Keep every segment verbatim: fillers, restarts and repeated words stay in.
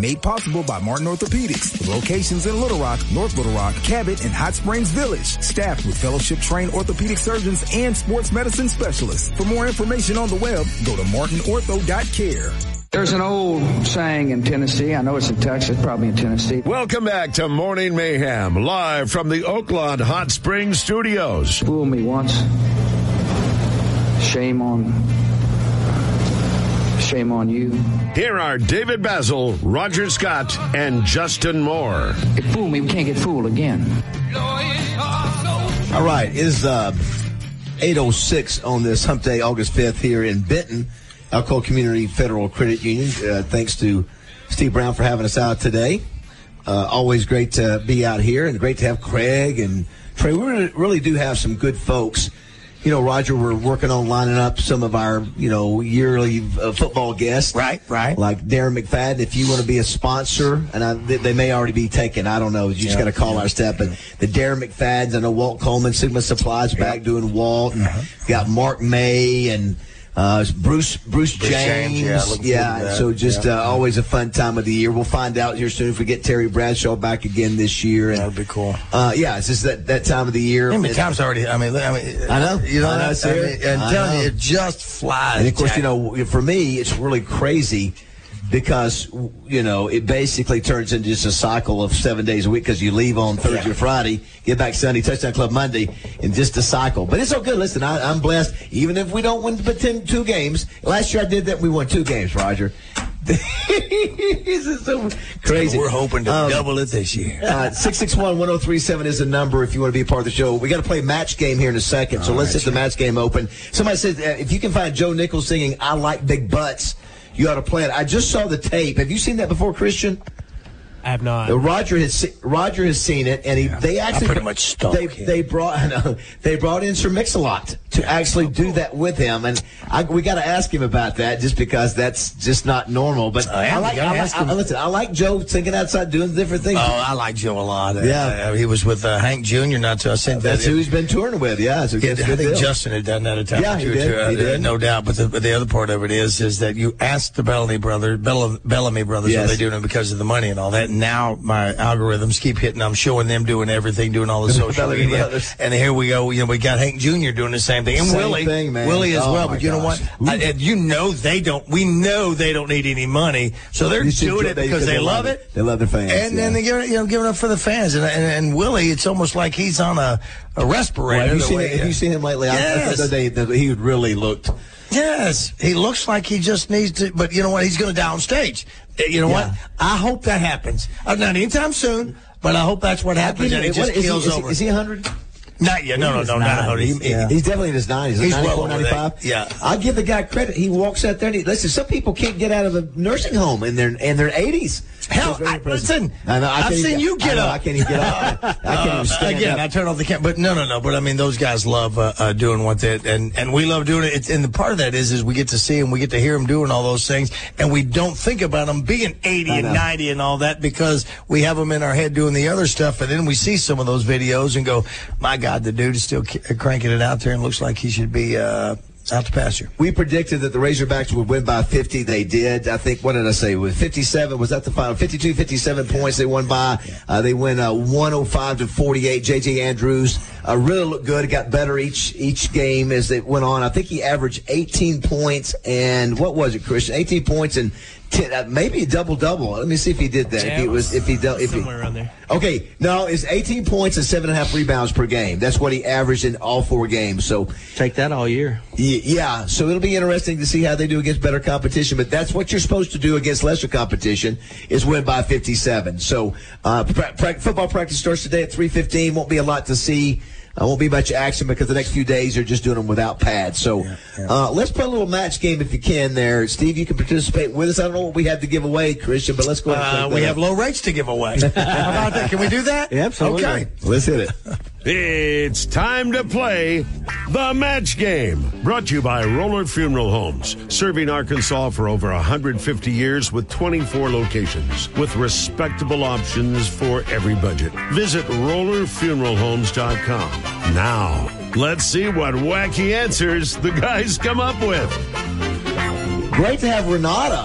Made possible by Martin Orthopedics, with locations in Little Rock, North Little Rock, Cabot, and Hot Springs Village. Staffed with fellowship-trained orthopedic surgeons and sports medicine specialists. For more information on the web, go to martin ortho dot care. There's an old saying in Tennessee. I know it's in Texas, probably in Tennessee. Welcome back to Morning Mayhem, live from the Oakland Hot Springs studios. Fool me once. Shame on... Shame on you. Here are David Basil, Roger Scott, and Justin Moore. It fooled me. We can't get fooled again. All right. It is uh, eight oh six on this hump day, August fifth, here in Benton, Alcoa Community Federal Credit Union. Uh, thanks to Steve Brown for having us out today. Uh, always great to be out here, and great to have Craig and Trey. We really, really do have some good folks. You know, Roger, we're working on lining up some of our, you know, yearly uh, football guests. Right, right. Like Darren McFadden. If you want to be a sponsor, and I, they, they may already be taken. I don't know. You just yeah, got to call yeah, our staff. But the Darren McFaddens, I know Walt Coleman, Sigma Supplies back yeah. doing Walt. And uh-huh. got Mark May and uh, Bruce Bruce, Bruce James. James. Yeah, yeah so just yeah. Uh, always a fun time of the year. We'll find out here soon if we get Terry Bradshaw back again this year. And, that would be cool. Uh, yeah, it's just that, that time of the year. I mean, time's already, I mean, I mean, I know. You know, I know, I mean, and I telling know. you, it just flies. And of course, Jack. you know, for me, it's really crazy because, you know, it basically turns into just a cycle of seven days a week because you leave on Thursday yeah. or Friday, get back Sunday, Touchdown Club Monday, and just a cycle. But it's all good. Listen, I, I'm blessed. Even if we don't win but ten, two games. Last year I did that. We won two games, Roger. This is so crazy. We're hoping to um, double it this year. uh, six six one, one oh three seven is the number if you want to be a part of the show. We got to play match game here in a second, so all let's right, hit the match game open. Somebody said uh, if you can find Joe Nichols singing "I Like Big Butts," you ought to play it. I just saw the tape. Have you seen that before, Christian? I have not. Uh, Roger has se- Roger has seen it, and he yeah. they actually I pretty much stalk they him. they brought I know, they brought in Sir Mix-a-Lot to yeah, actually so do cool. that with him, and I, we got to ask him about that just because that's just not normal. But I, I like I, ask I, I, listen. I like Joe thinking outside, doing different things. Oh, I like Joe a lot. Yeah, uh, he was with uh, Hank Junior Not too. I sent that's that who he's been touring with. Yeah, so yeah, I think deal. Justin had done that a time yeah, or two. He did. Uh, he did. No doubt. But the, but the other part of it is is that you asked the Bellamy brothers, Bell, Bellamy brothers, yes. are they doing it because of the money and all that? And now my algorithms keep hitting. I'm showing them doing everything, doing all the social media. Brothers. And here we go. You know, we got Hank Junior doing the same thing, and same Willie, thing, man. Willie as oh well. But you gosh. know what? I, and you know they don't. We know they don't need any money, so they're You doing it they, because they, they love it. it. They love their fans, and yeah. then they give it, you know, giving up for the fans. And, and and Willie, it's almost like he's on a a respirator. Well, have, you seen, way, have you seen him lately? Yes. I, I, they, they, he really looked. Yes, he looks like he just needs to, but you know what? He's going to downstage. You know Yeah. what? I hope that happens. Uh, not anytime soon, but I hope that's what happens. And he just what, is keels he, is over. He, is he one hundred? Not yet. No, no, no, not one hundred. He, Yeah. He's definitely in his nineties. He's ninety-four, well over ninety-five. that. Yeah. I give the guy credit. He walks out there and he, listen, some people can't get out of a nursing home in their in their eighties. Hell, I, listen, I know, I I've seen even, you get I know, up. I can't even get up. I can't even stand Again, up. I turn off the camera, but no, no, no. But I mean, those guys love uh, uh, doing what they and and we love doing it. It's, and the part of that is is we get to see them, we get to hear them doing all those things, and we don't think about them being eighty and ninety and all that because we have them in our head doing the other stuff, and then we see some of those videos and go, my God, the dude is still cranking it out there and looks like he should be uh, out to pasture. We predicted that the Razorbacks would win by fifty. They did. I think, what did I say? With fifty-seven, was that the final? fifty-two, fifty-seven points they won by. Uh, they win uh, one oh five to forty-eight. J J Andrews uh, really looked good. Got better each each game as they went on. I think he averaged eighteen points and, what was it, Christian? eighteen points and ten, uh, maybe a double-double. Let me see if he did that. Yeah, if he was, if he dealt, if somewhere he, around there. Okay, no, it's eighteen points and seven and a half rebounds per game. That's what he averaged in all four games. So take that all year. Yeah, so it'll be interesting to see how they do against better competition. But that's what you're supposed to do against lesser competition is win by fifty-seven. So uh, pra- pra- football practice starts today at three fifteen. Won't be a lot to see. Uh, won't be much action because the next few days are just doing them without pads. So yeah, yeah. Uh, let's play a little match game if you can there. Steve, you can participate with us. I don't know what we have to give away, Christian, but let's go ahead and Uh, play we that. have low rates to give away. How about that? Can we do that? Yeah, absolutely. Okay. Let's hit it. It's time to play the match game. Brought to you by Roller Funeral Homes, serving Arkansas for over one hundred fifty years with twenty-four locations, with respectable options for every budget. Visit roller funeral homes dot com. Now, let's see what wacky answers the guys come up with. Great to have Renata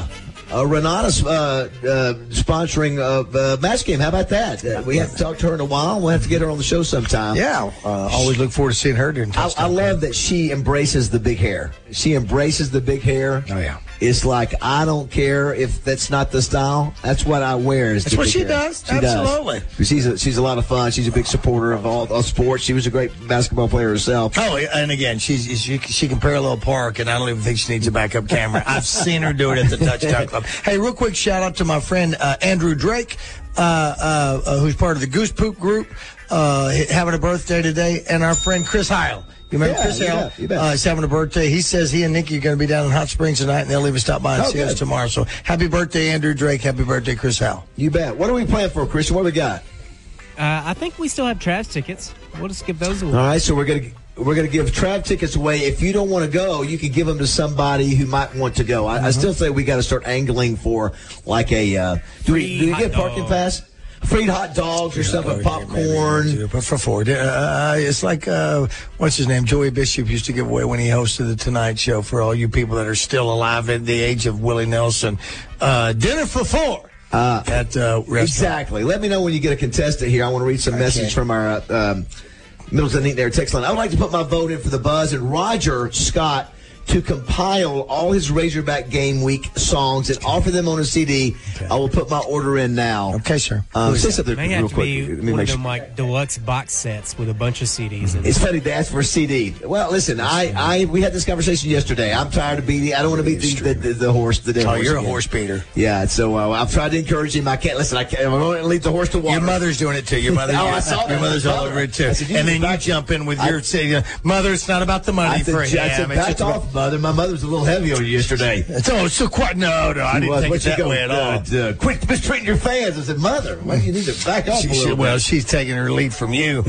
uh, Renata's uh, uh, sponsoring a uh, match game. How about that? Uh, we haven't talked to her in a while. We'll have to get her on the show sometime. Yeah, uh, always look forward to seeing her during I, I love that she embraces the big hair. She embraces the big hair. Oh, yeah. It's like, I don't care if that's not the style. That's what I wear. Is That's what she does. She Absolutely. does. She's a, she's a lot of fun. She's a big supporter of all of sports. She was a great basketball player herself. Oh, and again, she's she, she can parallel park, and I don't even think she needs a backup camera. I've seen her do it at the Touchdown Club. Hey, real quick shout out to my friend uh, Andrew Drake, uh, uh, uh, who's part of the Goose Poop group, uh, having a birthday today, and our friend Chris Heil. You remember Yeah, Chris you Heil? bet, you bet. Uh, he's having a birthday. He says he and Nikki are going to be down in Hot Springs tonight, and they'll even stop by and Oh, see us good. tomorrow. So happy birthday, Andrew Drake. Happy birthday, Chris Heil. You bet. What are we playing for, Christian? What do we got? Uh, I think we still have Trav's tickets. We'll just give those away. All right, so we're gonna we're gonna give Trav tickets away. If you don't want to go, you can give them to somebody who might want to go. I, I still say we got to start angling for like a uh, do we Free do we hot get parking dog. pass? Free hot dogs or something, popcorn. But for Ford, uh, it's like uh, what's his name? Joey Bishop used to give away when he hosted the Tonight Show for all you people that are still alive at the age of Willie Nelson. Uh, dinner for four Uh, at uh, restaurant. Exactly. Let me know when you get a contestant here. I want to read some message from our uh, um, Middleton Neat Air text line. I would like to put my vote in for the Buzz and Roger Scott to compile all his Razorback Game Week songs and offer them on a C D. Okay. I will put my order in now. Okay, sir. Um, say something May real have to quick. be Let me one of make them sure. like deluxe box sets with a bunch of C Ds in It's it. funny they asked for a C D. Well, listen, I, I we had this conversation yesterday. I'm tired of beating. I don't want to beat the, the, the, the horse. The dead Oh, horse you're a again. horse beater. Yeah, so uh, I've tried to encourage him. I can't listen. I can't. I'm going to lead the horse to water. Your mother's doing it too. Your mother. Oh, I saw Your that. mother's all over it too. I said, you And then you back- jump in with I- your saying, "Mother, it's not about the money I said, for I him." said, It's back just about- off, mother. My mother's a little heavy on you yesterday. Oh, so quite no, no. I didn't What- think what it you that go, way at all. uh, uh, quit mistreating your fans. I said, mother, why do you need to back off She a little should, well, bit? she's taking her lead from you.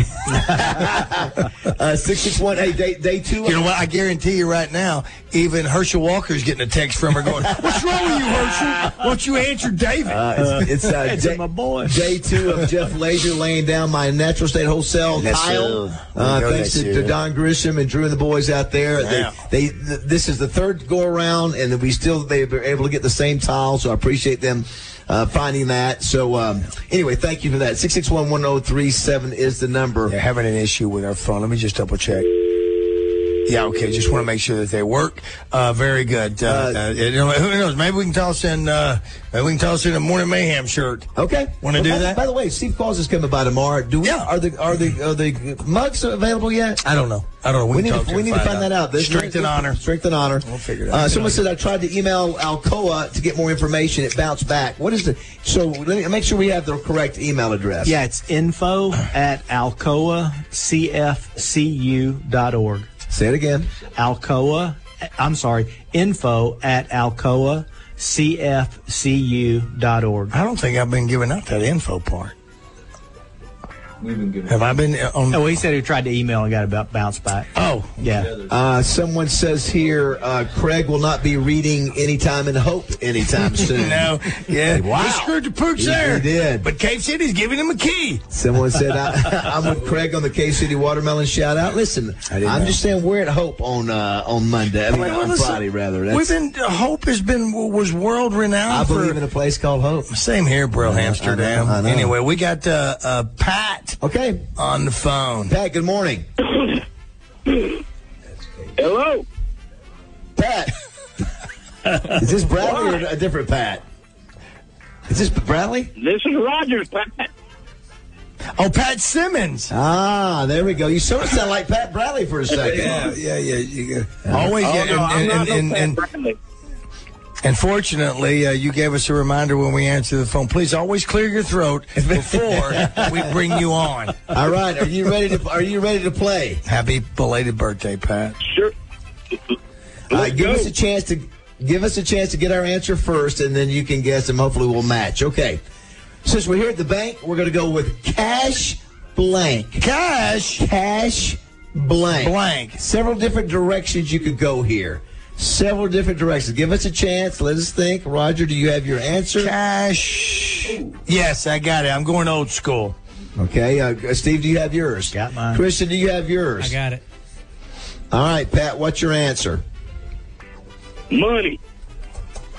uh, six six one, hey, day, day two. You know what? I guarantee you right now, even Herschel Walker's getting a text from her going, "What's wrong with you, Herschel? Why don't you answer David?" Uh, it's it's, uh, day, my boy. day two of Jeff Lazier laying down my natural state wholesale Yes, tile. sir. Uh, There you go, thanks to, that's to it. Don Grisham and Drew and the boys out there. Yeah. They, they th- this is the third go around, and we still they were able to get the same tile. So I appreciate them uh, finding that. So um, anyway, thank you for that. Six six one one zero three seven is the number. They're having an issue with our phone. Let me just double check. Yeah, okay. Just want to make sure that they work. Uh, very good. Uh, Uh, uh, you know, who knows? Maybe we can toss in. Uh, maybe we can toss in a Morning Mayhem shirt. Okay. Want to Well, do by, that? By the way, Steve Claus is coming by tomorrow. Do we? Yeah. Are the are the are the mugs available yet? I don't know. I don't know. We, can need talk to, to we him need to find that out. This- Strength and honor. Strength and honor. We'll figure it out. Uh, someone said I tried to email Alcoa to get more information. It bounced back. What is the? So let me make sure we have the correct email address. Yeah, it's info at alcoa c f c u dot org. Say it again. Alcoa, I'm sorry, info at alcoa c f c u dot org. I don't think I've been giving out that info part. Have I been on? Oh, he said he tried to email and got about bounced back. Oh, Yeah. Uh, someone says here, uh, Craig will not be reading Anytime in Hope anytime soon. no. Yeah. Wow. He screwed the pooch He- there. he did. But Cave City's giving him a key. Someone said I, I'm with Craig on the K City Watermelon shout out. Listen, I'm know. just saying we're at Hope on uh, on Monday. I mean, Well, on listen, Friday rather. That's, We've been Hope has been was world renowned. I believe for, in a place called Hope. Same here, Brill, I know, Amsterdam. I know. Anyway, we got uh, uh, Pat Okay, on the phone. Pat. Good morning, Hello. Pat. Is this Bradley or a different Pat? Is this Bradley? This is Rogers, Pat. Oh, Pat Simmons. Ah, there we go. You sort of sound like Pat Bradley for a second. Yeah, yeah, yeah. You, uh, always, Oh, yeah, no, I'm and, not and, no and, Pat and, Bradley. and fortunately, uh, you gave us a reminder when we answer the phone. Please always clear your throat before we bring you on. All right, are you ready to? Are you ready to play? Happy belated birthday, Pat. Sure. Uh, Let's give go. us a chance to give us a chance to get our answer first, and then you can guess, and hopefully we'll match. Okay. Since we're here at the bank, we're going to go with cash blank. Cash Cash blank. blank. Several different directions you could go here. Several different directions. Give us a chance. Let us think. Roger, do you have your answer? Cash. Yes, I got it. I'm going old school. Okay. Uh, Steve, do you have yours? Got mine. Christian, do you have yours? I got it. All right, Pat, what's your answer? Money.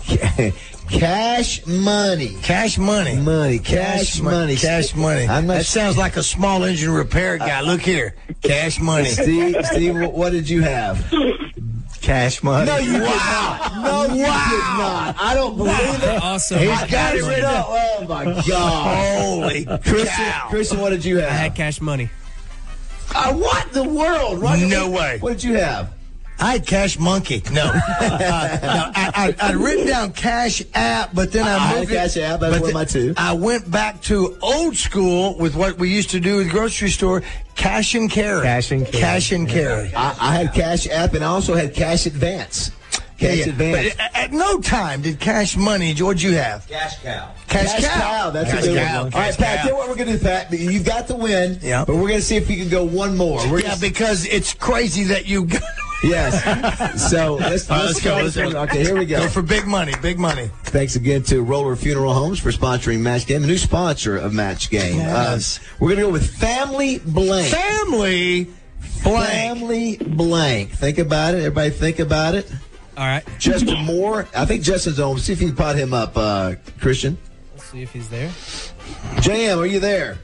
Cash money. Cash money. Money. Cash, Cash money. Cash money. I'm not that sounds like a small engine repair guy. Look here. Cash money. Steve, Steve, what did you have? Cash money. No, you wow. did not. No, you wow. did not. I don't believe it. Awesome. He's got it right up. Oh, my God. Holy Christian, cow. Christian, what did you have? I had cash money. Uh, what in the world? What, No what, way. What did you have? I had Cash Monkey. No. uh, no I, I, I'd written down Cash App, but then I, I moved had Cash it, App. That's but one of my two. I went back to old school with what we used to do at the grocery store, cash and carry. Cash and carry. Cash and carry. I, I had Cash App, and I also had Cash Advance. Cash Yeah, yeah. Advance. But at, at no time did Cash Money, what'd you have? Cash Cow. Cash, Cash Cow. Cow. That's Cash a good Cow. one. Cash All right, Pat, Cow. tell you what we're going to do, Pat. You've got the win, Yeah. but we're going to see if you can go one more. We're Yeah, gonna, because it's crazy that you got. Yes. So let's, All right, let's, let's go. go. Let's go. Okay, here we go. Go for big money, big money. Thanks again to Roller Funeral Homes for sponsoring Match Game, a new sponsor of Match Game. Yes. Uh, we're going to go with Family Blank. Family blank. Family Blank. Think about it. Everybody think about it. All right. Justin Moore. I think Justin's on. See if you can pot him up, uh, Christian. Let's see if he's there. J M, are you there?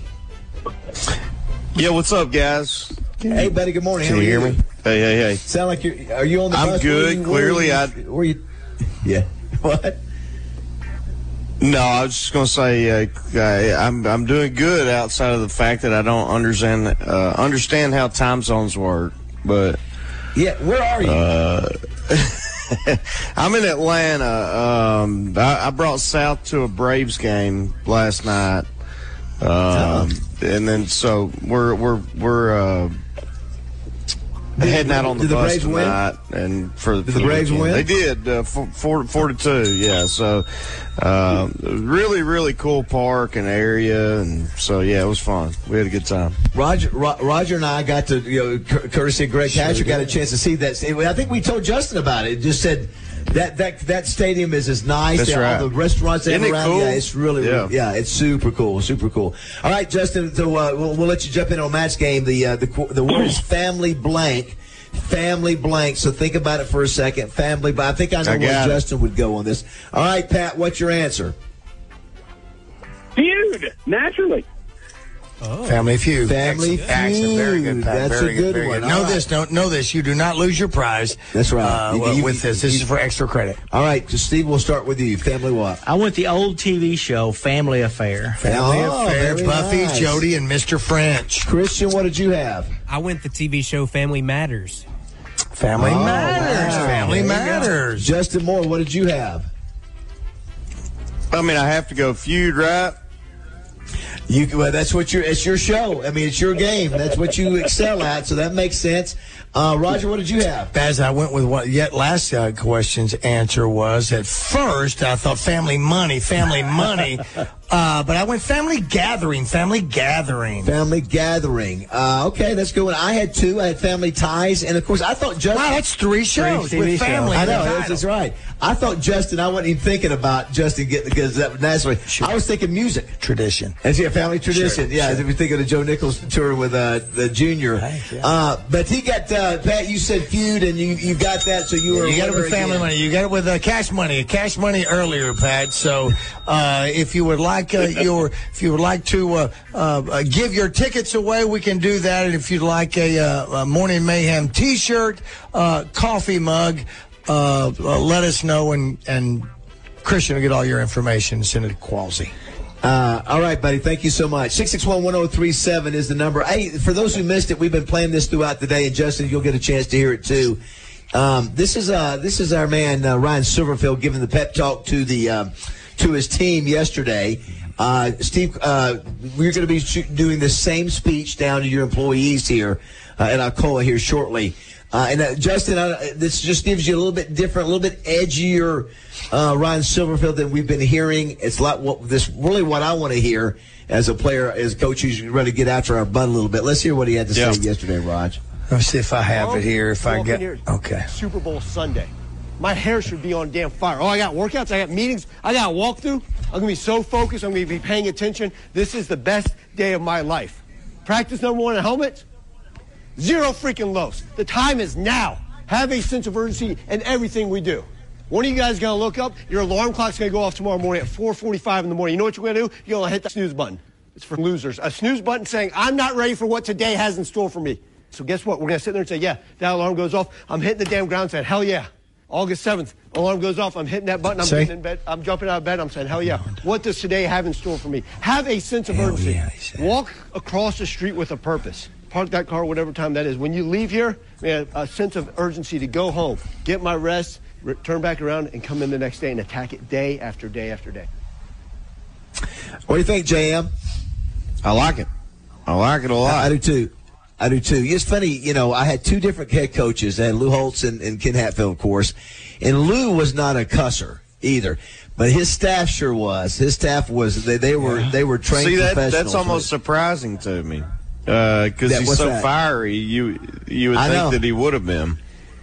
Yeah, what's up, guys? Hey, buddy. Good morning. Can How you are hear me? Hey, hey, hey. Sound like you're. Are you on the I'm bus? good. Where you, Clearly, where I. you, where you? Yeah. What? No, I was just going to say uh, I, I'm I'm doing good outside of the fact that I don't understand uh, understand how time zones work. But yeah, where are you? Uh, I'm in Atlanta. Um, I, I brought South to a Braves game last night, um, and then so we're we're we're. Uh, Did, heading out on the did the bus Braves win? tonight, and for, Did for the Braves weekend. win? They did uh, four, four, four to two. Yeah, so um, really, really cool park and area, and so yeah, it was fun. We had a good time. Roger, Ro- Roger, and I got to, you know, cur- courtesy of Greg Sure Hatcher, got a did. chance to see that. I think we told Justin about it. Just said that that that stadium is as nice. That's All right. the restaurants they have Isn't it around. cool? Yeah, it's really, Yeah. yeah, it's super cool, super cool. All right, Justin. So uh, we'll, we'll let you jump in on Match Game. The uh, the qu- the word is family blank. Family blank. So think about it for a second. Family, but I think I know I where got it. Justin would go on this. All right, Pat, what's your answer? Feud, naturally. Oh. Family Feud. Family Excellent. Excellent. Very good, Feud. Pat. That's Very a good very one. Know All right. this. Don't know this. You do not lose your prize. That's right. Uh, You- well, you- with this, this you- is for extra credit. All right, so Steve, we'll start with you. Family what? I went the old T V show Family Affair. Family Oh, Affair. very Buffy, nice. Jody, and Mister French. Christian, what did you have? I went the T V show Family Matters. Family Oh, Matters. wow. Family There you go. Matters. Justin Moore, what did you have? I mean, I have to go feud, right? You well, that's what your it's your show. I mean, it's your game. That's what you excel at. So that makes sense. Uh, Roger, what did you have? As I went with what yet last uh, question's answer was, at first I thought family money, family money, uh, but I went family gathering, family gathering. Family gathering. Uh, okay, that's good one. I had two. I had family ties, and of course, I thought Justin. Wow, that's three shows Three T V with family. I in the know that's, title. that's right. I thought Justin. I wasn't even thinking about Justin getting because that, that's what Sure. I was thinking. Music. Tradition. That's yeah, family tradition. Sure, yeah, sure. if you think of the Joe Nichols tour with uh, the junior. Right, yeah. uh, but he got uh, Pat. You said feud, and you you got that. So you were You got it winner with family again. money. You got it with uh, cash money. Cash money earlier, Pat. So, uh, if you would like uh, your, if you would like to uh, uh, give your tickets away, we can do that. And if you'd like a, uh, a Morning Mayhem T-shirt, uh, coffee mug, uh, uh, let us know, and and Christian will get all your information and send it to Qualsy. Uh, all right, buddy. Thank you so much. six six one, one oh three seven is the number. Hey, for those who missed it, we've been playing this throughout the day, and Justin, you'll get a chance to hear it too. Um, this is uh, this is our man uh, Ryan Silverfield giving the pep talk to the um, to his team yesterday. Uh, Steve, uh, we're going to be sh- doing the same speech down to your employees here uh, at Alcoa here shortly. Uh, and uh, Justin, uh, this just gives you a little bit different, a little bit edgier uh, Ryan Silverfield than we've been hearing. It's like what this really what I want to hear as a player, as a coach who's ready to get after our butt a little bit. Let's hear what he had to Yeah. say yesterday, Raj. Let me see if I have it here. If I Walk in get here, okay. Super Bowl Sunday. My hair should be on damn fire. Oh, I got workouts, I got meetings, I got a walkthrough. I'm gonna be so focused. I'm gonna be paying attention. This is the best day of my life. Practice number one at helmets. Zero freaking lows. The time is now. Have a sense of urgency in everything we do. One of you guys is going to look up. Your alarm clock's going to go off tomorrow morning at four forty-five in the morning. You know what you're going to do? You're going to hit the snooze button. It's for losers. A snooze button saying, I'm not ready for what today has in store for me. So guess what? We're going to sit there and say, yeah, that alarm goes off. I'm hitting the damn ground saying, hell yeah. August seventh, alarm goes off. I'm hitting that button. I'm getting in bed. I'm jumping out of bed. I'm saying, hell yeah. What does today have in store for me? Have a sense of urgency. Yeah, walk across the street with a purpose. Park that car whatever time that is. When you leave here, man, a sense of urgency to go home, get my rest, re- turn back around, and come in the next day and attack it day after day after day. What do you think, J M? I like it. I like it a lot. I, I do too. I do too. It's funny, you know, I had two different head coaches. I had Lou Holtz and, and Ken Hatfield, of course. And Lou was not a cusser either, but his staff sure was. His staff was, they, they were they were trained See, that, professionals. that's almost surprising to me because uh, he's so that? fiery. You you would I think know. that he would have been.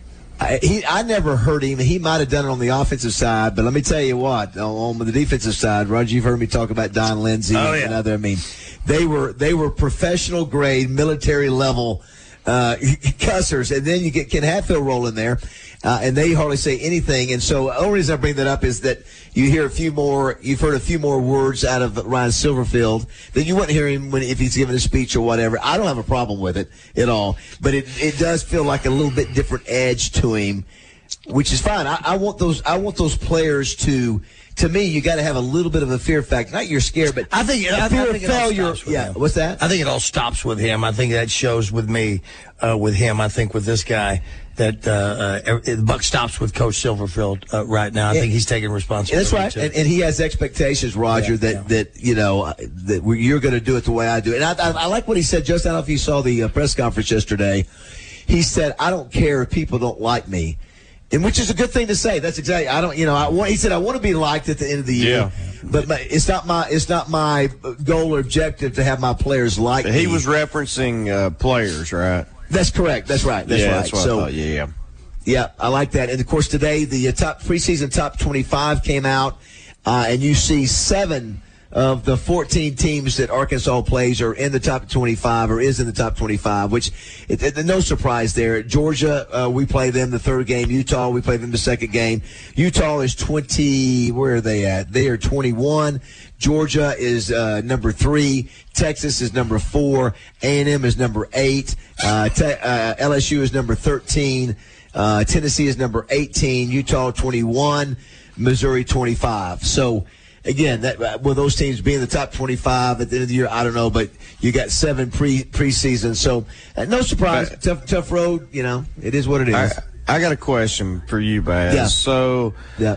I, he, I never heard him. He might have done it on the offensive side, but let me tell you what, on, on the defensive side, Roger, you've heard me talk about Don Lindsay oh, and yeah. other. I mean, they were they were professional grade, military level uh, cussers, and then you get Ken Hatfield rolling there, uh, and they hardly say anything. And so, the only reason I bring that up is that you hear a few more, you've heard a few more words out of Ryan Silverfield than you wouldn't hear him when if he's giving a speech or whatever. I don't have a problem with it at all, but it it does feel like a little bit different edge to him, which is fine. I, I want those I want those players to. To me, you got to have a little bit of a fear factor. Not you're scared, but I think a I, fear I of think failure. It all stops with yeah, him. what's that? I think it all stops with him. I think that shows with me, uh, with him. I think with this guy that uh, uh, the buck stops with Coach Silverfield uh, right now. I yeah. think he's taking responsibility. That's right, too. and, and he has expectations, Roger. Yeah, that yeah. that you know that you're going to do it the way I do it. And I, I, I like what he said. Just I don't know if you saw the uh, press conference yesterday. He said, "I don't care if people don't like me." And which is a good thing to say. That's exactly. I don't. You know. I want. He said, "I want to be liked at the end of the year." Yeah. But my, it's not my. It's not my goal or objective to have my players like he me. He was referencing uh, players, right? That's correct. That's right. That's yeah, right. That's what so, I thought. Yeah, yeah. Yeah, I like that. And of course, today the uh, top preseason top twenty-five came out, uh, and you see seven of the fourteen teams that Arkansas plays are in the top twenty-five or is in the top twenty-five, which it, it, no surprise there. Georgia, uh, we play them the third game. Utah, we play them the second game. Utah is twenty. Where are they at? They are twenty-one. Georgia is uh, number three. Texas is number four. A and M is number eight. Uh, te- uh, L S U is number thirteen. Uh, Tennessee is number eighteen. Utah twenty-one. Missouri twenty-five. So, again, that will those teams be in the top twenty-five at the end of the year? I don't know, but you got seven pre preseason, so uh, no surprise. But, tough, tough road. You know, it is what it is. I, I got a question for you, Baz. Yeah. So, yeah.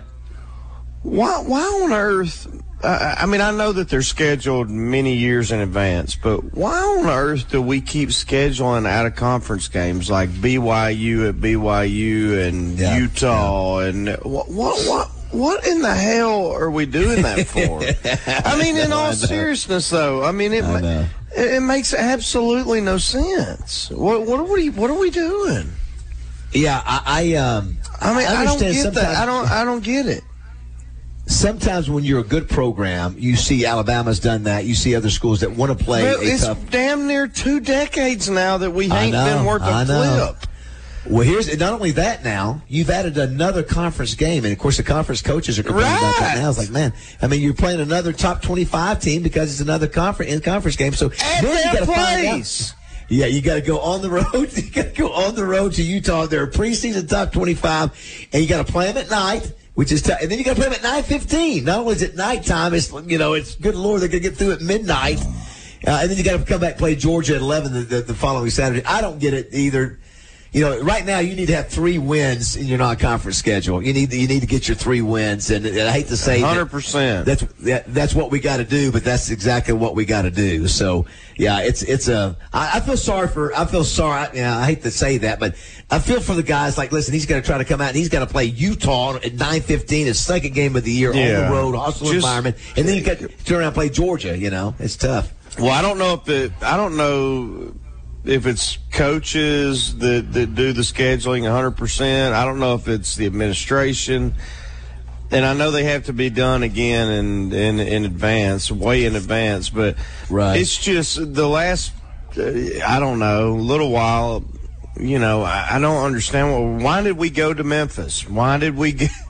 Why, why on earth? Uh, I mean, I know that they're scheduled many years in advance, but why on earth do we keep scheduling out of conference games like B Y U at B Y U and yeah. Utah yeah. and what what what? What in the hell are we doing that for? I mean, in all seriousness, though, I mean, it ma- it makes absolutely no sense. What what are we what are we doing? Yeah, I I, um, I mean, I, I don't get that. I don't I don't get it. Sometimes when you're a good program, you see Alabama's done that. You see other schools that want to play but a it's tough. Damn near two decades now that we ain't know, been worth a flip. Well, here's not only that now, you've added another conference game. And, of course, the conference coaches are complaining right. about that now. It's like, man, I mean, you're playing another top twenty-five team because it's another conference in conference game. So At then you got to find place. out. Yeah, you got to go on the road. You got to go on the road to Utah. They're a preseason top twenty-five, and you got to play them at night, which is tough. And then you got to play them at nine fifteen. Not only is it nighttime, it's, you know, it's good Lord, they're going to get through at midnight. Uh, and then you got to come back and play Georgia at eleven the, the, the following Saturday. I don't get it either. You know, right now you need to have three wins in your non-conference schedule. You need you need to get your three wins, and, and I hate to say one hundred percent. That, that's that, that's what we got to do, but that's exactly what we got to do. So yeah, it's it's a. I, I feel sorry for. I feel sorry. Yeah, I hate to say that, but I feel for the guys. Like, listen, he's got to try to come out and he's got to play Utah at nine fifteen, his second game of the year yeah. on the road, hostile Just, environment, and then you got to turn around and play Georgia. You know, it's tough. Well, I don't know if it. I don't know. If it's coaches that, that do the scheduling one hundred percent, I don't know if it's the administration. And I know they have to be done again in, in, in advance, way in advance. But right. it's just the last, uh, I don't know, little while, you know, I, I don't understand. Well, why did we go to Memphis? Why did we get,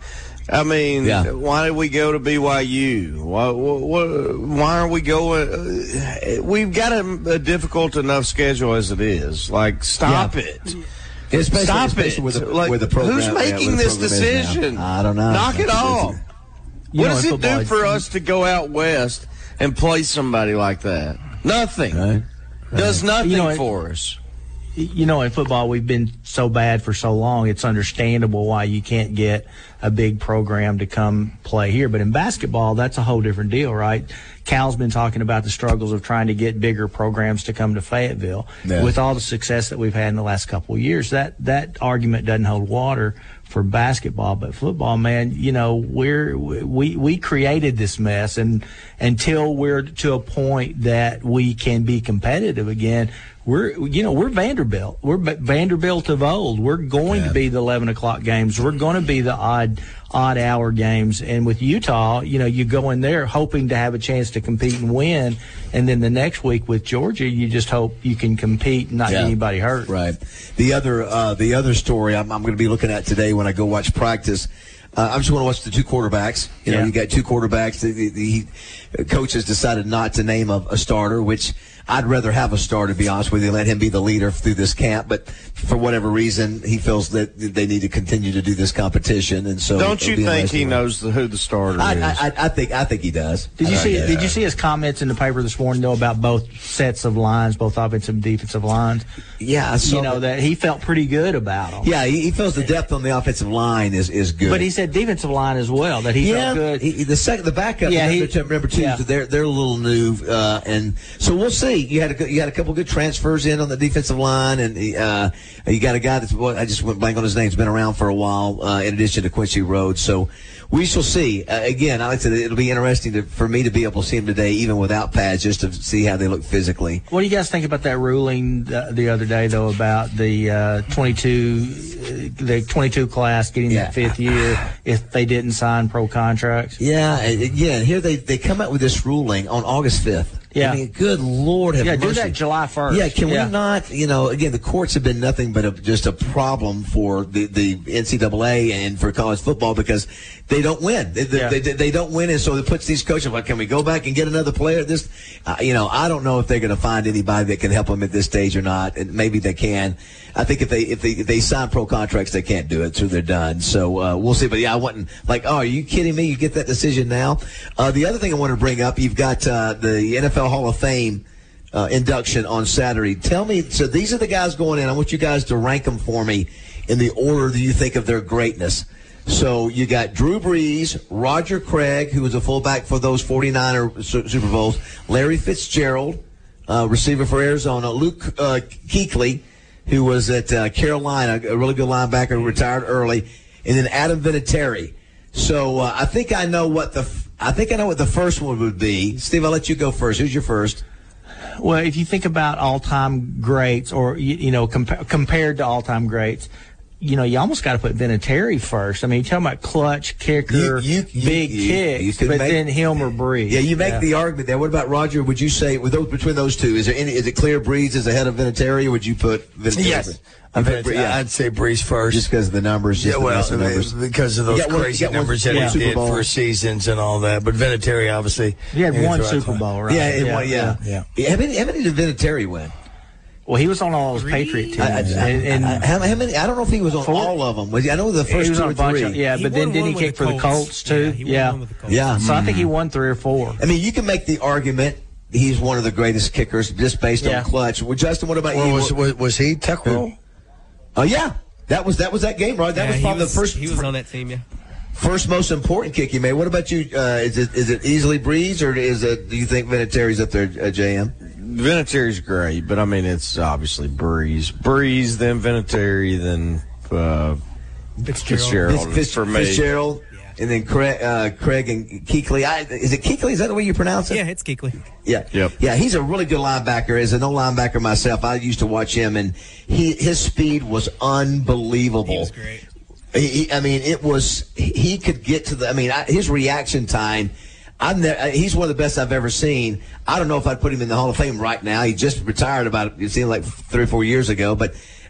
I mean, Yeah. why did we go to B Y U? Why, why, why are we going? Uh, we've got a, a difficult enough schedule as it is. Like, stop Yeah. it. Especially, Stop especially it. With the, like, with the program, who's yeah, making with the this program is now. decision? I don't know. Knock it off. You What know, does in it do football, for us to go out west and play somebody like that? Nothing. Right. Does nothing You know, it- for us. You know, in football, we've been so bad for so long, it's understandable why you can't get a big program to come play here. But in basketball, that's a whole different deal, right? Cal's been talking about the struggles of trying to get bigger programs to come to Fayetteville. Yeah. With all the success that we've had in the last couple of years, that, that argument doesn't hold water for basketball. But football, man, you know, we're, we, we created this mess, and until we're to a point that we can be competitive again, we're, you know, we're Vanderbilt. We're B- Vanderbilt of old. We're going Yeah. to be the eleven o'clock games. We're going to be the odd, odd hour games. And with Utah, you know, you go in there hoping to have a chance to compete and win. And then the next week with Georgia, you just hope you can compete and not Yeah. get anybody hurt. Right. The other, uh, the other story I'm, I'm going to be looking at today when I go watch practice. Uh, I'm just going to watch the two quarterbacks. You know, Yeah. you got two quarterbacks. The, the, the coach has decided not to name a, a starter, which I'd rather have a starter, to be honest with you, let him be the leader through this camp. But for whatever reason, he feels that they need to continue to do this competition. And so, Don't you it'll be think he interesting. knows the, who the starter I, is? I, I, I think, I think he does. Did you I- see? yeah. Did you see his comments in the paper this morning though about both sets of lines, both offensive and defensive lines? Yeah, I saw You know that he felt pretty good about them. Yeah, he, he feels the depth on the offensive line is, is good. But he said defensive line as well, that he yeah, felt good. he- the second, the backup, Yeah, number, he- two, number two, yeah. they're they're a little new, uh, and so we'll see. You had a good- you had a couple good transfers in on the defensive line, and uh, you got a guy that's well, I just went blank on his name. He's been around for a while, uh, in addition to Quincy Rhodes. So we shall see. Uh, again, I like to. It'll be interesting to, for me to be able to see him today, even without pads, just to see how they look physically. What do you guys think about that ruling uh, the other day, though, about the uh, twenty-two, uh, the twenty-two class getting Yeah. that fifth year if they didn't sign pro contracts? Yeah, and again, here they they come out with this ruling on August fifth. Yeah. I mean, good Lord, have Yeah, do mercy. that July first. Yeah, can Yeah. we not, you know, again, the courts have been nothing but a, just a problem for the, the N C double A and for college football because they don't win. They, they, Yeah. they, they don't win, and so it puts these coaches like, can we go back and get another player? This, uh, you know, I don't know if they're going to find anybody that can help them at this stage or not, and maybe they can. I think if they if they if they sign pro contracts, they can't do it, so they're done. So uh, we'll see. But yeah, I wasn't like, oh, are you kidding me? You get that decision now? Uh, the other thing I want to bring up, you've got uh, the N F L Hall of Fame uh, induction on Saturday. Tell me, so these are the guys going in. I want you guys to rank them for me in the order that you think of their greatness. So you got Drew Brees, Roger Craig, who was a fullback for those forty-niner Su- Super Bowls, Larry Fitzgerald, uh, receiver for Arizona, Luke uh, Kuechly, who was at uh, Carolina, a really good linebacker, retired early, and then Adam Vinatieri. So uh, I think I know what the f- I think I know what the first one would be. Steve, I'll let you go first. Who's your first? Well, if you think about all-time greats, or you, you know, compa- compared to all-time greats, you know, you almost got to put Vinatieri first. I mean, you're talking about clutch, kicker, You- you- you- big you- you kicks, could but make- then him or Brees. Yeah, you make Yeah. the argument there. What about Roger? Would you say with those between those two, is there any? Is it clear Brees is ahead of Vinatieri, or would you put Vinatieri? Yes. You I'd, put Bre- yeah. I'd say Brees first. Just because of the numbers. Just Yeah, the well, massive numbers. because of You those got one- crazy you got one- numbers that one he Super did Bowl. for seasons and all that. But Vinatieri, obviously, He had is one right Super there. Bowl, right? Yeah, it, well, yeah. yeah. Yeah, How many? How many did Vinatieri win? Well, he was on all those Patriot teams. I, I, and, and I, how, how many? I don't know if he was on Four? all of them. Was he? I know the he first was two on or a bunch three. of, yeah, He but won then didn't one he with kick the for the Colts, too? Yeah, he won Yeah. one with the Colts. Yeah. So I think he won three or four. I mean, you can make the argument he's one of the greatest kickers just based Yeah. on clutch. Well, Justin, what about Well, you? was, was was he tech roll? Oh yeah, that was that was that game, right? That Yeah, was he probably was, the first he was on that team, yeah. first most important kick he made. What about you? Uh, is it is it easily Brees, or is it? Do you think Vinatieri's up there, uh, J M? Vinatieri's great, but I mean, it's obviously Breeze. Breeze, then Vinatieri, then uh, Fitzgerald. Fitzgerald. Fitz- Fitz- for me. Fitzgerald, and then Craig, uh, Craig and Kuechly. I, is it Kuechly? Is that the way you pronounce it? Yeah, it's Kuechly. Yeah. Yep. Yeah, he's a really good linebacker. As a no linebacker myself, I used to watch him, and he his speed was unbelievable. He was great. He, he- I mean, it was he could get to the. I mean, I, his reaction time. I'm ne- he's one of the best I've ever seen. I don't know if I'd put him in the Hall of Fame right now. He just retired about it seemed like three or four years ago, but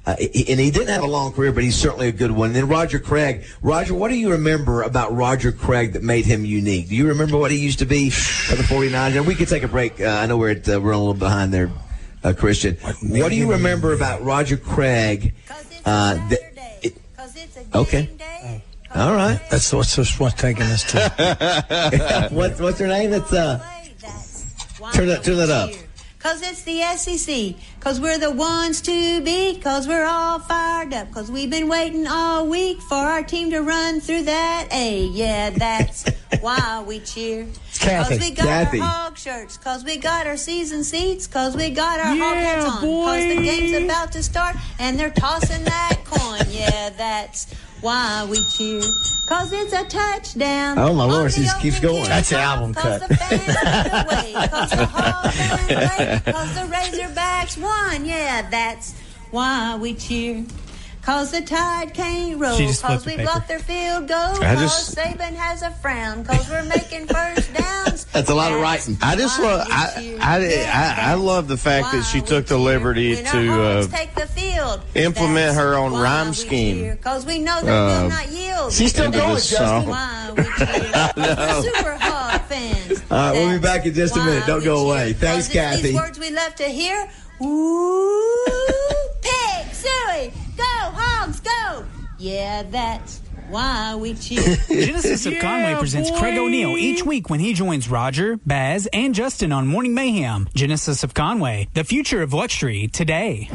Uh, he, and he didn't have a long career, but he's certainly a good one. And then Roger Craig. Roger, what do you remember about Roger Craig that made him unique? Do you remember what he used to be for the forty-niners? And we could take a break. Uh, I know we're at, uh, we're a little behind there, uh, Christian. What do you remember about Roger Craig? Uh, that, it, okay. All right. That's what's, what's taking us to. what, what's her name? That's uh. Turn that, turn that up. Cause it's the S E C, cause we're the ones to beat, cause we're all fired up, cause we've been waiting all week for our team to run through that A. Yeah, that's why we cheer. Kathy. Cause we got Kathy. our hog shirts, cause we got our season seats, cause we got our Yeah, hog hats on, boy. cause the game's about to start and they're tossing that coin. Yeah, that's why we cheer. Cause it's a touchdown. Oh, my on Lord, the she just keeps opening going. kickoff, That's the album cause cut. the fans took away, cause the Hogs are great, cause the Razorbacks won. Yeah, that's why we cheer. Cause the Tide can't roll, She just cause flipped we the paper. blocked their field goal, I cause just- Saban has a frown, cause we're making first downs. That's a lot of That's writing. I just why love. we I, cheer. I, Yeah, I, I love the fact that she why took the we cheer. liberty When our to Hogs uh, take the field, implement that's her own why rhyme we scheme. cheer, cause we know they Uh, will not yield. She's still into going, this Justin. song. Why we cheer. We're super Hog fans. All right, we'll be That's back in just a why minute. Don't we go cheer. away. Thanks, 'Cause it's Kathy. These words we love to hear. Ooh, pig, suey, go, Hogs, go. Yeah, that's why we cheer. Genesis of Yeah, Conway presents boy. Craig O'Neill each week when he joins Roger, Baz, and Justin on Morning Mayhem. Genesis of Conway, the future of luxury today.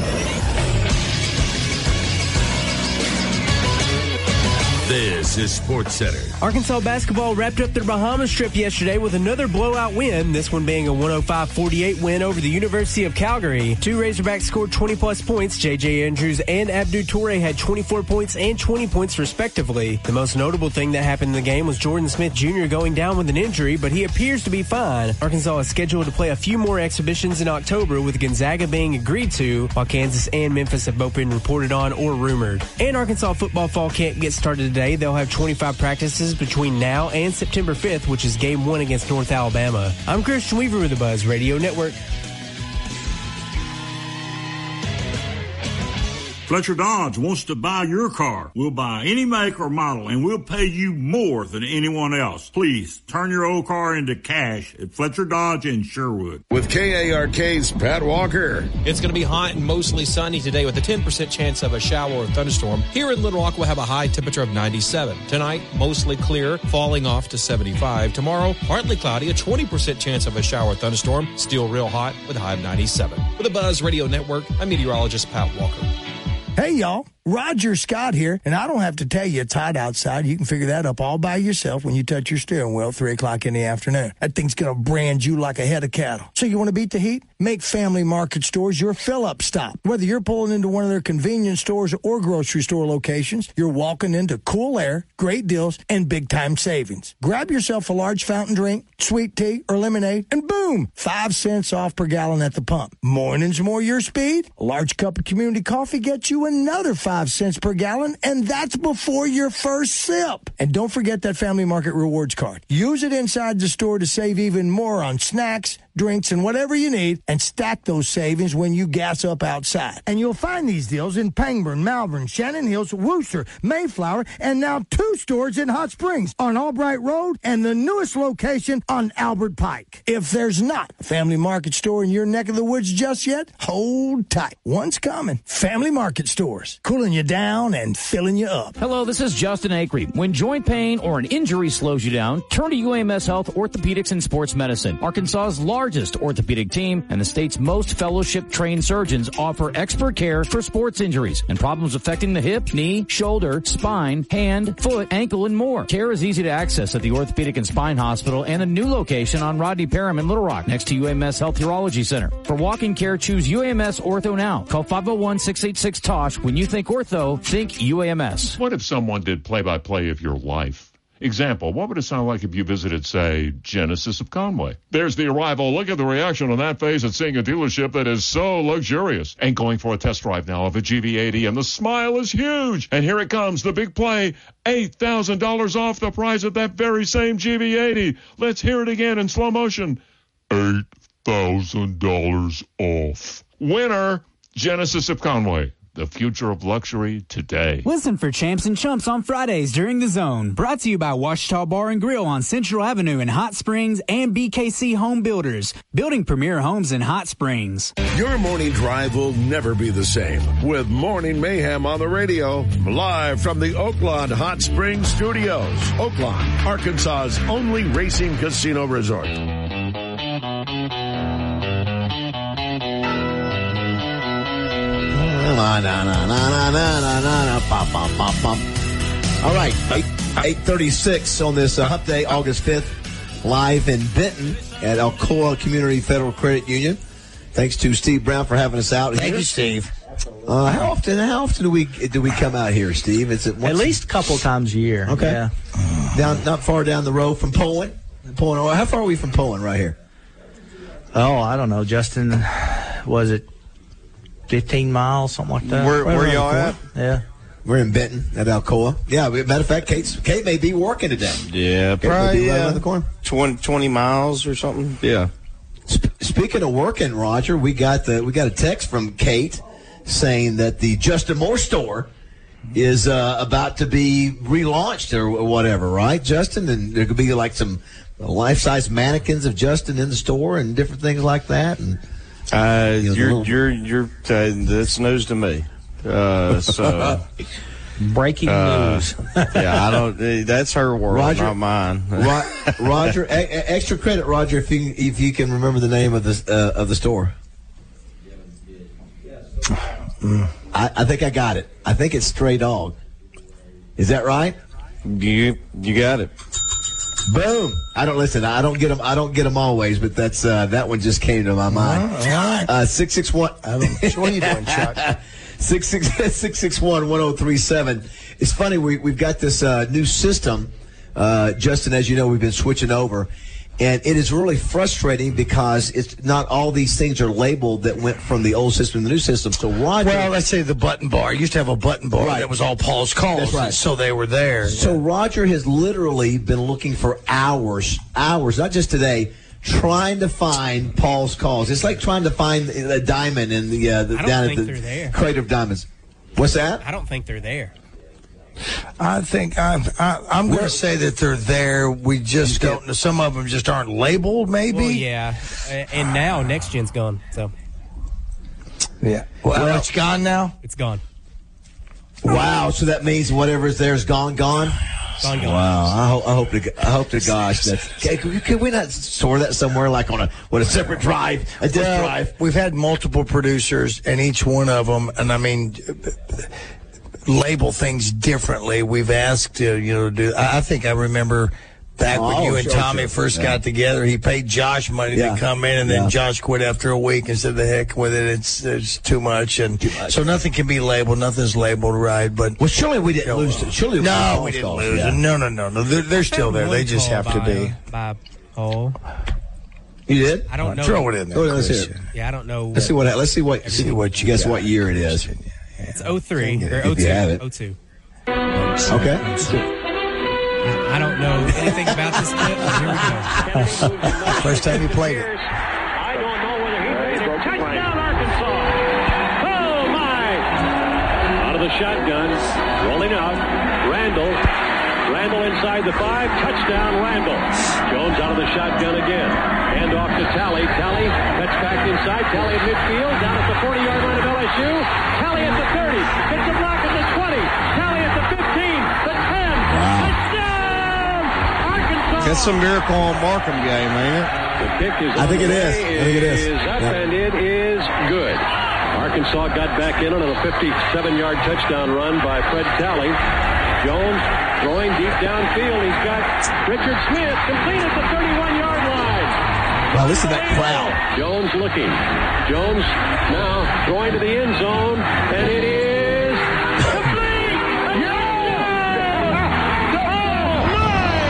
This is Sports Center. Arkansas basketball wrapped up their Bahamas trip yesterday with another blowout win, this one being a one oh five forty-eight win over the University of Calgary. Two Razorbacks scored twenty-plus points. J J Andrews and Abdou Toure had twenty-four points and twenty points respectively. The most notable thing that happened in the game was Jordan Smith Junior going down with an injury, but he appears to be fine. Arkansas is scheduled to play a few more exhibitions in October, with Gonzaga being agreed to, while Kansas and Memphis have both been reported on or rumored. And Arkansas football fall camp gets started today. They'll have twenty-five practices between now and September fifth, which is game one against North Alabama. I'm Christian Weaver with the Buzz Radio Network. Fletcher Dodge wants to buy your car. We'll buy any make or model, and we'll pay you more than anyone else. Please, turn your old car into cash at Fletcher Dodge in Sherwood. With K A R K's Pat Walker. It's going to be hot and mostly sunny today with a ten percent chance of a shower or thunderstorm. Here in Little Rock, we'll have a high temperature of ninety-seven. Tonight, mostly clear, falling off to seventy-five. Tomorrow, partly cloudy, a twenty percent chance of a shower or thunderstorm. Still real hot with a high of ninety-seven. For the Buzz Radio Network, I'm meteorologist Pat Walker. Hey, y'all. Roger Scott here, and I don't have to tell you it's hot outside. You can figure that up all by yourself when you touch your steering wheel at three o'clock in the afternoon. That thing's going to brand you like a head of cattle. So you want to beat the heat? Make Family Market Stores your fill-up stop. Whether you're pulling into one of their convenience stores or grocery store locations, you're walking into cool air, great deals, and big-time savings. Grab yourself a large fountain drink, sweet tea, or lemonade, and boom, five cents off per gallon at the pump. Mornings more your speed? A large cup of community coffee gets you another five cents per gallon, and that's before your first sip. And don't forget that Family Market Rewards card. Use it inside the store to save even more on snacks, drinks, and whatever you need, and stack those savings when you gas up outside. And you'll find these deals in Pangburn, Malvern, Shannon Hills, Wooster, Mayflower, and now two stores in Hot Springs on Albright Road and the newest location on Albert Pike. If there's not a Family Market store in your neck of the woods just yet, hold tight. One's coming. Family Market Stores, cooling you down and filling you up. Hello, this is Justin Acree. When joint pain or an injury slows you down, turn to U A M S Health Orthopedics and Sports Medicine. Arkansas's largest orthopedic team and the state's most fellowship-trained surgeons offer expert care for sports injuries and problems affecting the hip, knee, shoulder, spine, hand, foot, ankle, and more. Care is easy to access at the Orthopedic and Spine Hospital and a new location on Rodney Parham in Little Rock next to U A M S Health Urology Center. For walking care, choose U A M S Ortho now. Call five oh one, six eight six, T O S H. When you think ortho, think U A M S. What if someone did play-by-play of your life? Example, what would it sound like if you visited, say, Genesis of Conway? There's the arrival. Look at the reaction on that face at seeing a dealership that is so luxurious. And going for a test drive now of a G V eighty, and the smile is huge. And here it comes, the big play, eight thousand dollars off the price of that very same G V eighty. Let's hear it again in slow motion. eight thousand dollars off. Winner, Genesis of Conway. the future of luxury today. Listen for Champs and Chumps on Fridays during The Zone. Brought to you by Washita Bar and Grill on Central Avenue in Hot Springs and B K C Home Builders, building premier homes in Hot Springs. Your morning drive will never be the same with Morning Mayhem on the radio, live from the Oaklawn Hot Springs Studios. Oaklawn, Arkansas's only racing casino resort. Na, na, na, na, na, na, na, na, pop, pop, pop, pop. All right, eight thirty-six on this uh, Hump Day, August fifth, live in Benton at Alcoa Community Federal Credit Union. Thanks to Steve Brown for having us out. Thank here. you, Steve. Uh, how often? How often do we do we come out here, Steve? Is it once at least a couple times a year? Okay. Yeah. Down, not far down the road from Poland. Poland. How far are we from Poland? Right here. Oh, I don't know, Justin. Was it fifteen miles, something like that? Where, Right where around y'all the at? Yeah. We're in Benton at Alcoa. Yeah, matter of fact, Kate's, Kate may be working today. Yeah, Kate may probably be right yeah. around the corner. twenty, twenty miles or something. Yeah. Sp- speaking of working, Roger, we got the we got a text from Kate saying that the Justin Moore store is uh, about to be relaunched or whatever, right, Justin? And there could be like some life-size mannequins of Justin in the store and different things like that. And Uh, You know, the you're, little- you're, you're, uh, that's news to me. Uh, so, Breaking uh, news. yeah, I don't, uh, that's her world, Roger- not mine. Ro- Roger, a- a- extra credit, Roger, if you if you can remember the name of the uh, of the store. I, I think I got it. I think it's Stray Dog. Is that right? You, you got it. Boom! I don't listen. I don't get them. I don't get them always, but that's uh, that one just came to my mind. Uh, six six one. I don't, what are you doing, Chuck? Six six six six one one zero three seven. It's funny. We we've got this uh, new system, uh, Justin. As you know, we've been switching over, and it is really frustrating because it's not all these things are labeled that went from the old system to the new system. So Roger, Well, let's say the button bar. You used to have a button bar Right. that was all Paul's calls. That's right. So they were there. So Roger has literally been looking for hours, hours, not just today, trying to find Paul's calls. It's like trying to find a diamond in the, uh, the I don't down think at the they're there. crate of diamonds. What's that? I don't think they're there. I think I'm, I, I'm going to say that they're there. We just don't know. Some of them just aren't labeled, maybe. Well, yeah. Uh, And now Next Gen's gone, so Yeah. Well, Well- it's gone now? it's gone. Wow. So that means whatever's there is gone, gone. Gone, gone. Wow. I hope. I hope to. I hope to gosh. That's. Can, can we not store that somewhere, like on a what a separate drive, a disk Well, drive? we've had multiple producers, and each one of them, and I mean, label things differently. We've asked, uh, you know, to do. I I think I remember back when Oh, you and sure, Tommy sure. first Yeah. got together. He paid Josh money Yeah. to come in, and then Yeah. Josh quit after a week and said, "The heck with it. It's it's too much." And much. so nothing can be labeled. Nothing's labeled right. But Well, surely we didn't lose. To, surely no, Paul's we didn't calls, lose. yeah. No, no, no, no. They're, they're still there. They One just call have to by, be. by Paul. You did? I don't know. Throw it in there. Go ahead, let's Chris. hear it. Yeah, I don't know. Let's see what. Let's see what. See what you guess got. what year it is. It's oh three If or you oh two. have it. oh two. Okay. I don't know anything about this clip, but here we go. First time you played it. I don't know whether he made it. Touchdown, Arkansas. Oh, my. Out of the shotgun, rolling out. Randall. Randall inside the five. Touchdown, Randall. Jones out of the shotgun again. Hand off to Talley. Talley cuts back inside. Talley at midfield. Down at the forty-yard line of L S U. Talley at the thirty. Gets a block at the twenty. Talley at the fifteen. The ten. Touchdown! Arkansas! That's a miracle on Markham game, ain't it? The kick is I on think the it is. way. I think it is. up Yeah. and it is good. Arkansas got back in on a fifty-seven-yard touchdown run by Fred Talley. Jones throwing deep downfield. He's got Richard Smith complete at the thirty-one-yard line. Wow, listen to that crowd. Jones looking. Jones now throwing to the end zone, and it is complete. Yeah! Oh my!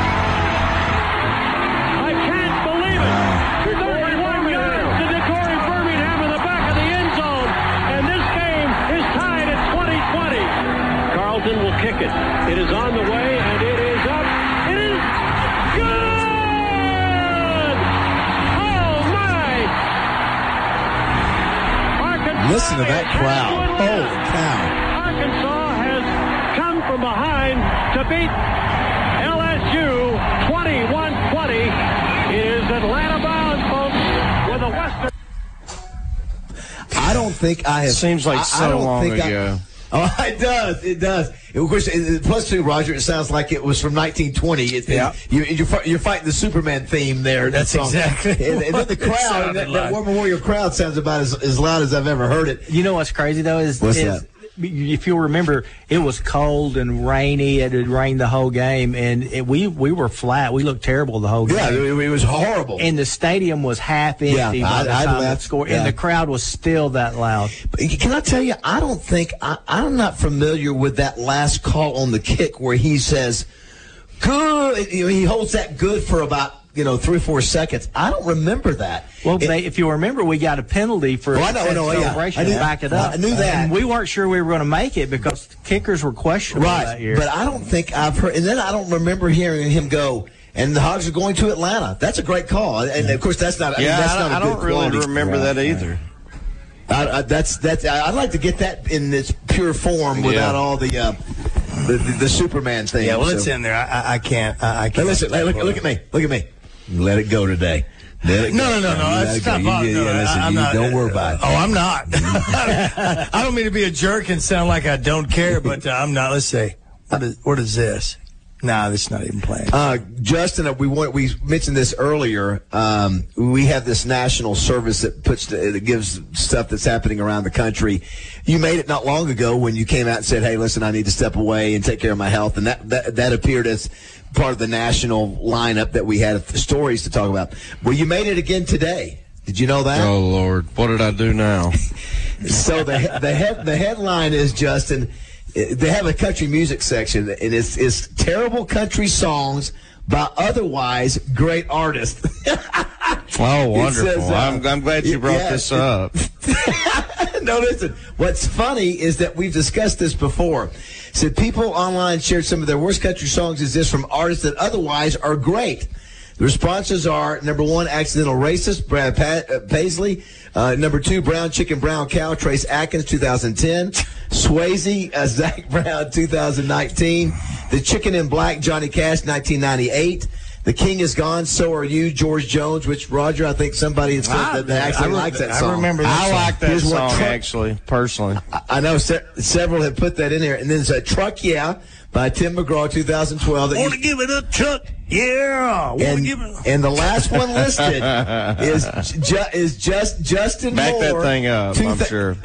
I can't believe it. thirty-one yards to DeCorey Birmingham in the back of the end zone, and this game is tied at twenty twenty. Carlton will kick it. It is on the way, and it is up. It is good. Oh my! Listen to that crowd. Holy cow. Arkansas has come from behind to beat L S U twenty-one twenty. It is Atlanta bound, folks, with a Western. I don't think I have. Seems like I, so I don't long think ago. I, oh, it does. It does. Of course, it, plus two, Roger. It sounds like it was from nineteen twenty. It, Yeah. it, you, you're, fi- you're fighting the Superman theme there. That's song. exactly And, and then the what it crowd, sounded that, like. that War Memorial crowd sounds about as, as loud as I've ever heard it. You know what's crazy though is, What's is that? if you'll remember, it was cold and rainy. It had rained the whole game, and it, we we were flat. We looked terrible the whole game. Yeah, it, it was horrible. And the stadium was half empty Yeah, by I- the I'd time laugh. it scored, Yeah. and the crowd was still that loud. But can I tell you, I don't think, I, I'm not familiar with that last call on the kick where he says, good. You know, he holds that good for about, you know, three or four seconds. I don't remember that. Well, It- they, if you remember, we got a penalty for Well, I know, I know, yeah. celebration I knew- to back it up. I knew that. And we weren't sure we were going to make it because the kickers were questionable that Right, year. but I don't think I've heard, and then I don't remember hearing him go, and the Hogs are going to Atlanta. That's a great call, and of course that's not. I Yeah, mean, that's I, not a I good don't really quality. remember that either. I, I, that's that's. I- I'd like to get that in its pure form without Yeah. all the, uh, the, the the Superman thing. Yeah, well, So- it's in there. I, I, I can't. I, I Hey, can't. listen, look, look at me. Look at me. Let it go today. Let it No, go. no, no, You no. let That's it go. not You- about- yeah, no, yeah, listen, I'm you not- don't worry about it. Oh, I'm not. I don't mean to be a jerk and sound like I don't care, but uh, I'm not. Let's see. What is, what is this? Nah, this is not even playing. Uh, Justin, uh, we want, we mentioned this earlier. Um, we have this national service that puts the, that gives stuff that's happening around the country. You made it not long ago when you came out and said, "Hey, listen, I need to step away and take care of my health," and that that, that appeared as part of the national lineup that we had of stories to talk about. Well, you made it again today. Did you know that? Oh Lord, what did I do now? So the the head, the headline is, Justin, they have a country music section, and it's it's terrible country songs by otherwise great artists. Oh, wonderful! says, uh, I'm, I'm glad you brought yeah. this up. No, listen. What's funny is that we've discussed this before. Said people online shared some of their worst country songs as this from artists that otherwise are great. The responses are, number one, Accidental Racist, Brad pa- uh, Paisley. Uh, number two, Brown Chicken, Brown Cow, Trace Atkins, two thousand ten. Swayze, uh, Zach Brown, two thousand nineteen. The Chicken in Black, Johnny Cash, nineteen ninety-eight. The King is Gone, So Are You, George Jones, which, Roger, I think somebody has said that they actually I re- likes that I song. remember that I song. like that Here's what song Truck- actually, personally. I, I know se- several have put that in there. And then there's a Truck Yeah by Tim McGraw, two thousand twelve. That Want to you- give it a chuck? Yeah. Want to and, give it. and the last one listed is ju- is just Justin Back Moore. that thing up, two I'm thou- sure.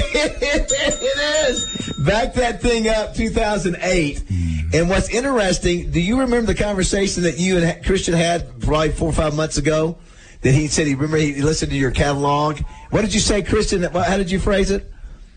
It is. Back that thing up, two thousand eight. And what's interesting, do you remember the conversation that you and Christian had probably four or five months ago? That he said he remember he listened to your catalog. What did you say, Christian? How did you phrase it?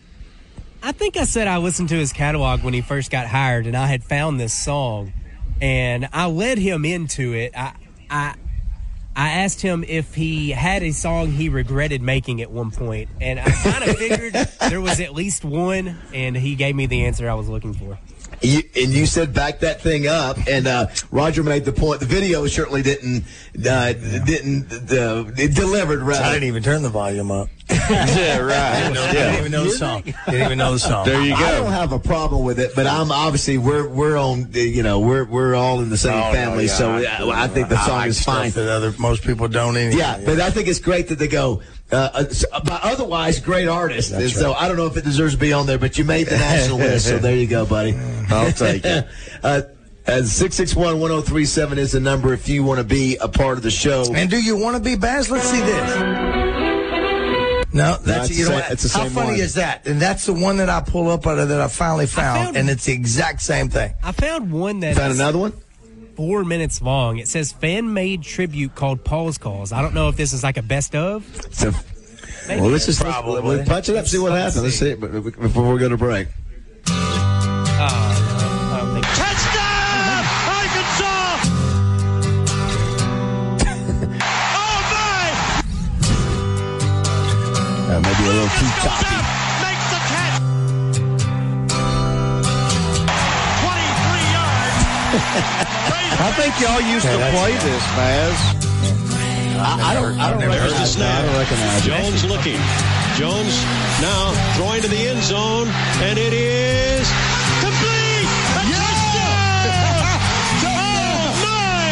I think I said I listened to his catalog when he first got hired, and I had found this song, and I led him into it. I, I, I asked him if he had a song he regretted making at one point, and I kind of figured there was at least one, and he gave me the answer I was looking for. You, and you said back that thing up, and uh, Roger made the point. The video certainly didn't uh, didn't uh, it delivered. Rather. I didn't even turn the volume up. Yeah, right. I didn't, know, I didn't even know the song. Didn't even know the song. There you go. I don't have a problem with it, but I'm obviously we're we're on you know we're we're all in the same Oh, family, no, yeah, so I, I, I think the song I like is stuff fine. that other most people don't anyway. Yeah, but I think it's great that they go uh, uh, by otherwise great artists. And so I don't know if it deserves to be on there, but you made the national list, so there you go, buddy. I'll take it. uh, As six six one, one oh three seven is the number if you want to be a part of the show. And do you want to be Baz? Let's see this. No, that's it's you the know same- it's the how same funny one. is that? And that's the one that I pull up out of that I finally found, found- and it's the exact same thing. I found one that Found is another one? four minutes long. It says fan-made tribute called Paul's Calls. I don't know if this is like a best of. So, Maybe. well, let's just Probably. we'll punch it up, see what Let's happens. Let's see. see it but before we go to break. Oh, no, I don't think Touchdown, Arkansas! Oh, my! Uh, maybe a little too choppy. Makes the catch. twenty-three yards. I think y'all used to play this, Baz. I, I don't. I don't never heard recognize this that. I don't recognize it. Jones looking. Jones now throwing to the end zone, and it is complete! A touchdown! Oh, my!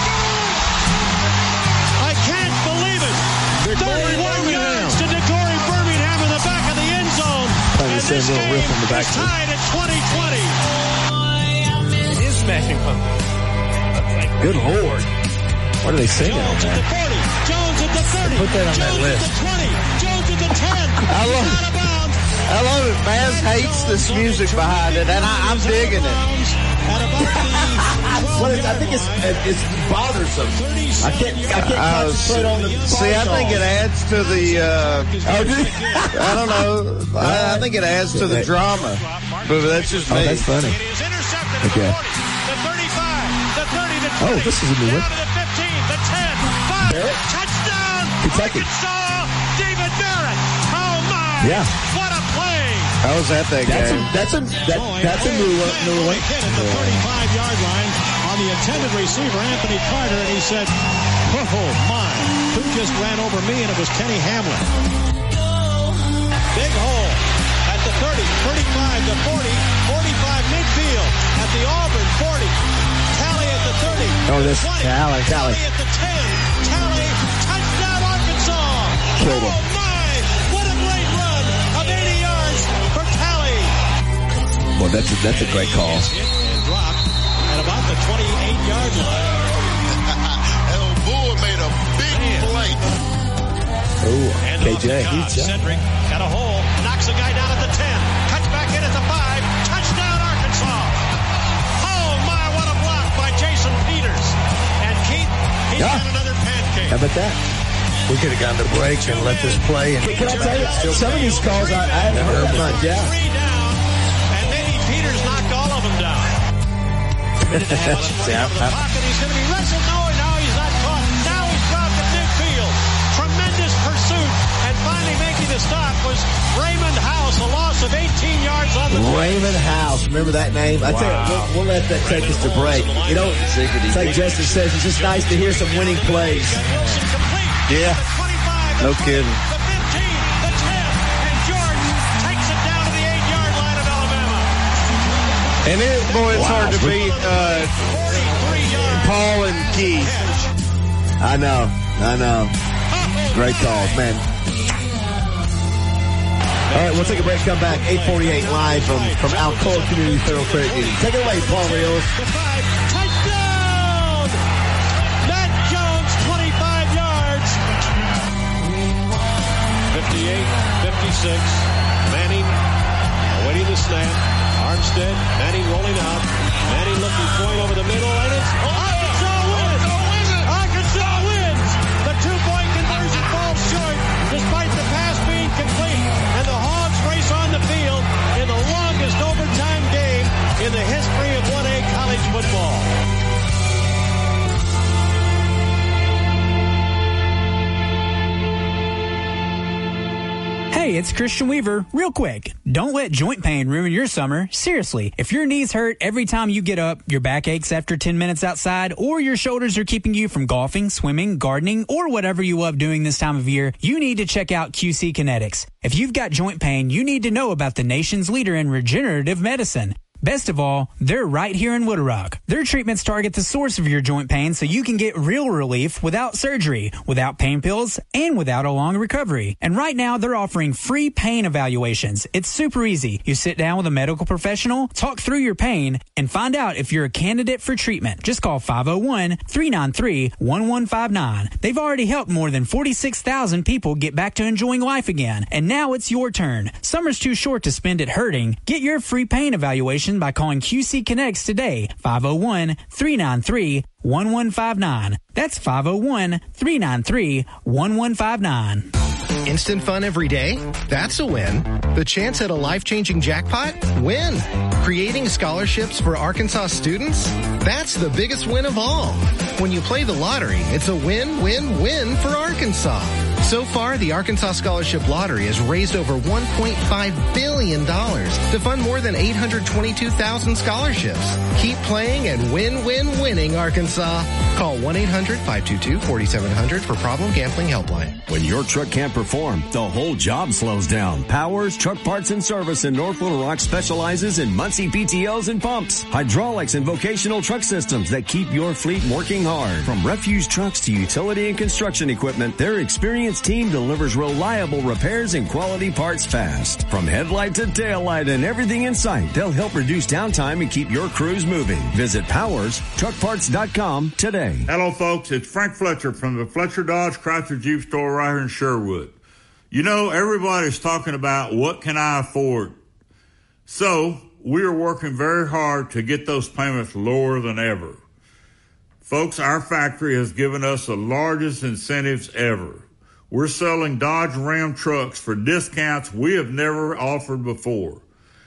I can't believe it! thirty-one yards to DeCorey Birmingham in the back of the end zone. Playing the same little riff on the back. Tied at twenty twenty. It is smashing pumpkin. Good Lord. What are they singing on Jones at the forty. Jones at the thirty. Put that on Jones that list. at the twenty. Jones at the ten. I love it. I love it. Baz hates this music behind it, and I, I'm digging it. Well, it's, I think it's it's bothersome. I can't I can't Uh, concentrate on the see, I think it adds to the. Uh, Oh, do you? I don't know. I, I think it adds to the drama, but that's just Oh, me. that's funny. It is intercepted Okay. at the forty, the thirty-five, the thirty, the twenty. Oh, this is a new one. Down to the fifteen, the ten, five, Barrett? touchdown, Kentucky. Arkansas, David Barrett. Oh, my. Yeah. What a play. I was at that That's a game. that's a that, that's a new one. New one. Hit at the thirty-five-yard line on the intended receiver, Anthony Carter, and he said, oh, my. Who just ran over me? And it was Kenny Hamlin. Big hole at the thirty, thirty-five to forty, forty-five midfield at the Auburn forty. Tally at the thirty. Oh, this twenty, Tally, Tally. at the ten. Tally, touchdown Arkansas. Killed him. Oh, my. What a great run of eighty yards for Tally. Well, that's a, that's a great call. Hit and dropped at about the twenty-eight-yard line. El Bull made a big play. Oh, And K off J. the top, He's uh, Cedric got a hole, knocks a guy down at the ten, cuts back in at the five, touchdown Arkansas. Oh my, what a block by Jason Peters. And Keith, he's Yeah. got another pancake. How about that? We could have gone to break and let this play. And Can I tell you, some of these calls I, I haven't heard much. Yeah. Three down, and maybe Peters knocked all of them down. Yeah, The pocket, he's going to be wrestled. No, no, he's not caught. Now he's dropped at midfield. Tremendous pursuit, and finally making the stop was Raymond House, a loss of eighteen yards on the Raymond House. Remember that name? I tell you, we'll, we'll let that take us to break. You know, it's like Justin says, it's just nice to hear some winning plays. Wilson complete. Yeah. The twenty-five, the No thirty, kidding. the fifteen, the ten, and Jordan takes it down to the eight-yard line of Alabama. And it, boy, it's Wow. hard to beat uh, forty-three yards. Paul and Keith. I know. I know. Great calls, man. All right, we'll take a break. Come back. eight forty-eight live from, from Alcoa Community Federal Credit Union. Take it away, Paul Rios. The five, touchdown! Matt Jones, twenty-five yards. fifty-eight, fifty-six. Manning awaiting the snap. Armstead, Manning rolling out. Manning looking point over the middle, and it's Arkansas wins! Arkansas wins! The two-point conversion falls short despite the pass being complete, and the Hogs race on the field in the longest overtime game in the history of one A college football. Hey, it's Christian Weaver. Real quick, don't let joint pain ruin your summer. Seriously, if your knees hurt every time you get up, your back aches after ten minutes outside, or your shoulders are keeping you from golfing, swimming, gardening, or whatever you love doing this time of year, you need to check out Q C Kinetics. If you've got joint pain, you need to know about the nation's leader in regenerative medicine. Best of all, they're right here in Little Rock. Their treatments target the source of your joint pain so you can get real relief without surgery, without pain pills, and without a long recovery. And right now, they're offering free pain evaluations. It's super easy. You sit down with a medical professional, talk through your pain, and find out if you're a candidate for treatment. Just call five oh one, three nine three, one one five nine. They've already helped more than forty-six thousand people get back to enjoying life again. And now it's your turn. Summer's too short to spend it hurting. Get your free pain evaluation by calling Q C Kinetics today, five oh one, three nine three, one one five nine. That's five oh one, three nine three, one one five nine. Instant fun every day? That's a win. The chance at a life-changing jackpot? Win. Creating scholarships for Arkansas students? That's the biggest win of all. When you play the lottery, it's a win-win-win for Arkansas. So far, the Arkansas Scholarship Lottery has raised over one point five billion dollars to fund more than eight hundred twenty-two thousand scholarships. Keep playing and win, win, winning, Arkansas. Call one eight hundred five two two four seven zero zero for Problem Gambling Helpline. When your truck can't perform, the whole job slows down. Powers Truck Parts and Service in North Little Rock specializes in Muncie P T Os and pumps, hydraulics, and vocational truck systems that keep your fleet working hard. From refuse trucks to utility and construction equipment, their experienced team delivers reliable repairs and quality parts fast. From headlight to tail light and everything in sight, they'll help reduce downtime and keep your crews moving. Visit powers truck parts dot com today. Hello, folks. It's Frank Fletcher from the Fletcher Dodge Chrysler Jeep store right here in Sherwood. You know, everybody's talking about what can I afford. So we are working very hard to get those payments lower than ever. Folks, our factory has given us the largest incentives ever. We're selling Dodge Ram trucks for discounts we have never offered before.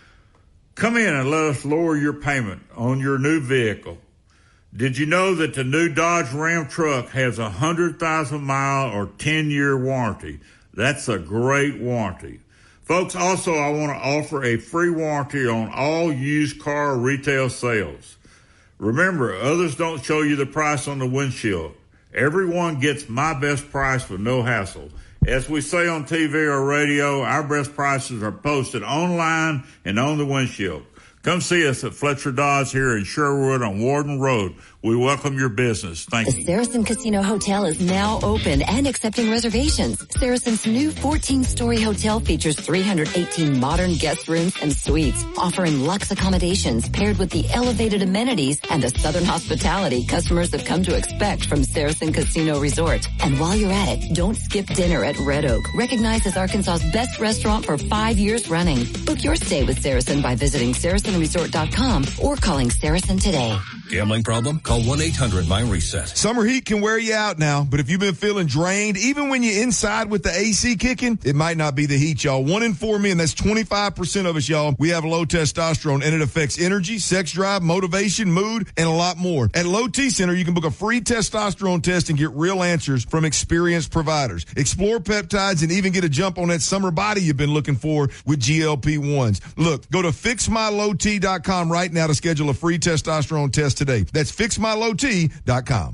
Come in and let us lower your payment on your new vehicle. Did you know that the new Dodge Ram truck has a one hundred thousand mile or ten year warranty? That's a great warranty. Folks, also I want to offer a free warranty on all used car retail sales. Remember, others don't show you the price on the windshield. Everyone gets my best price with no hassle. As we say on T V or radio, our best prices are posted online and on the windshield. Come see us at Fletcher Dodge here in Sherwood on Warden Road. We welcome your business. Thank you. The Saracen Casino Hotel is now open and accepting reservations. Saracen's new fourteen-story hotel features three hundred eighteen modern guest rooms and suites, offering luxe accommodations paired with the elevated amenities and the southern hospitality customers have come to expect from Saracen Casino Resort. And while you're at it, don't skip dinner at Red Oak, recognized as Arkansas's best restaurant for five years running. Book your stay with Saracen by visiting saracen resort dot com or calling Saracen today. Gambling problem? Call one eight hundred my reset. Summer heat can wear you out now, but if you've been feeling drained, even when you're inside with the A C kicking, it might not be the heat, y'all. One in four men, that's twenty-five percent of us, y'all. We have low testosterone, and it affects energy, sex drive, motivation, mood, and a lot more. At Low T Center, you can book a free testosterone test and get real answers from experienced providers. Explore peptides and even get a jump on that summer body you've been looking for with G L P ones. Look, go to fix my low t dot com right now to schedule a free testosterone test today. That's fix my low t dot com.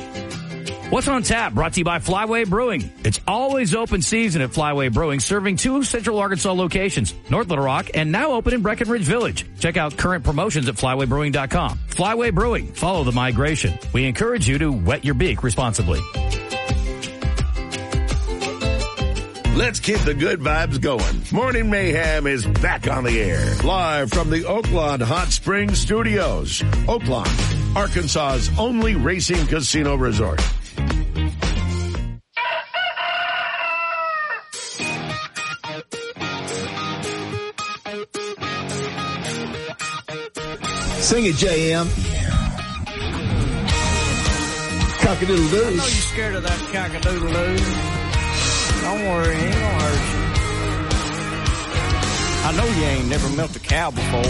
What's on tap? Brought to you by Flyway Brewing. It's always open season at Flyway Brewing, serving two Central Arkansas locations, North Little Rock and now open in Breckenridge Village. Check out current promotions at flyway brewing dot com. Flyway Brewing. Follow the migration. We encourage you to wet your beak responsibly. Let's keep the good vibes going. Morning Mayhem is back on the air. Live from the Oaklawn Hot Springs Studios. Oaklawn, Arkansas's only racing casino resort. Sing it, J M. Cock-a-doodle-doo. I know you're scared of that cock-a-doodle-doo. Don't worry, he ain't gonna hurt you. I know you ain't never milked a cow before.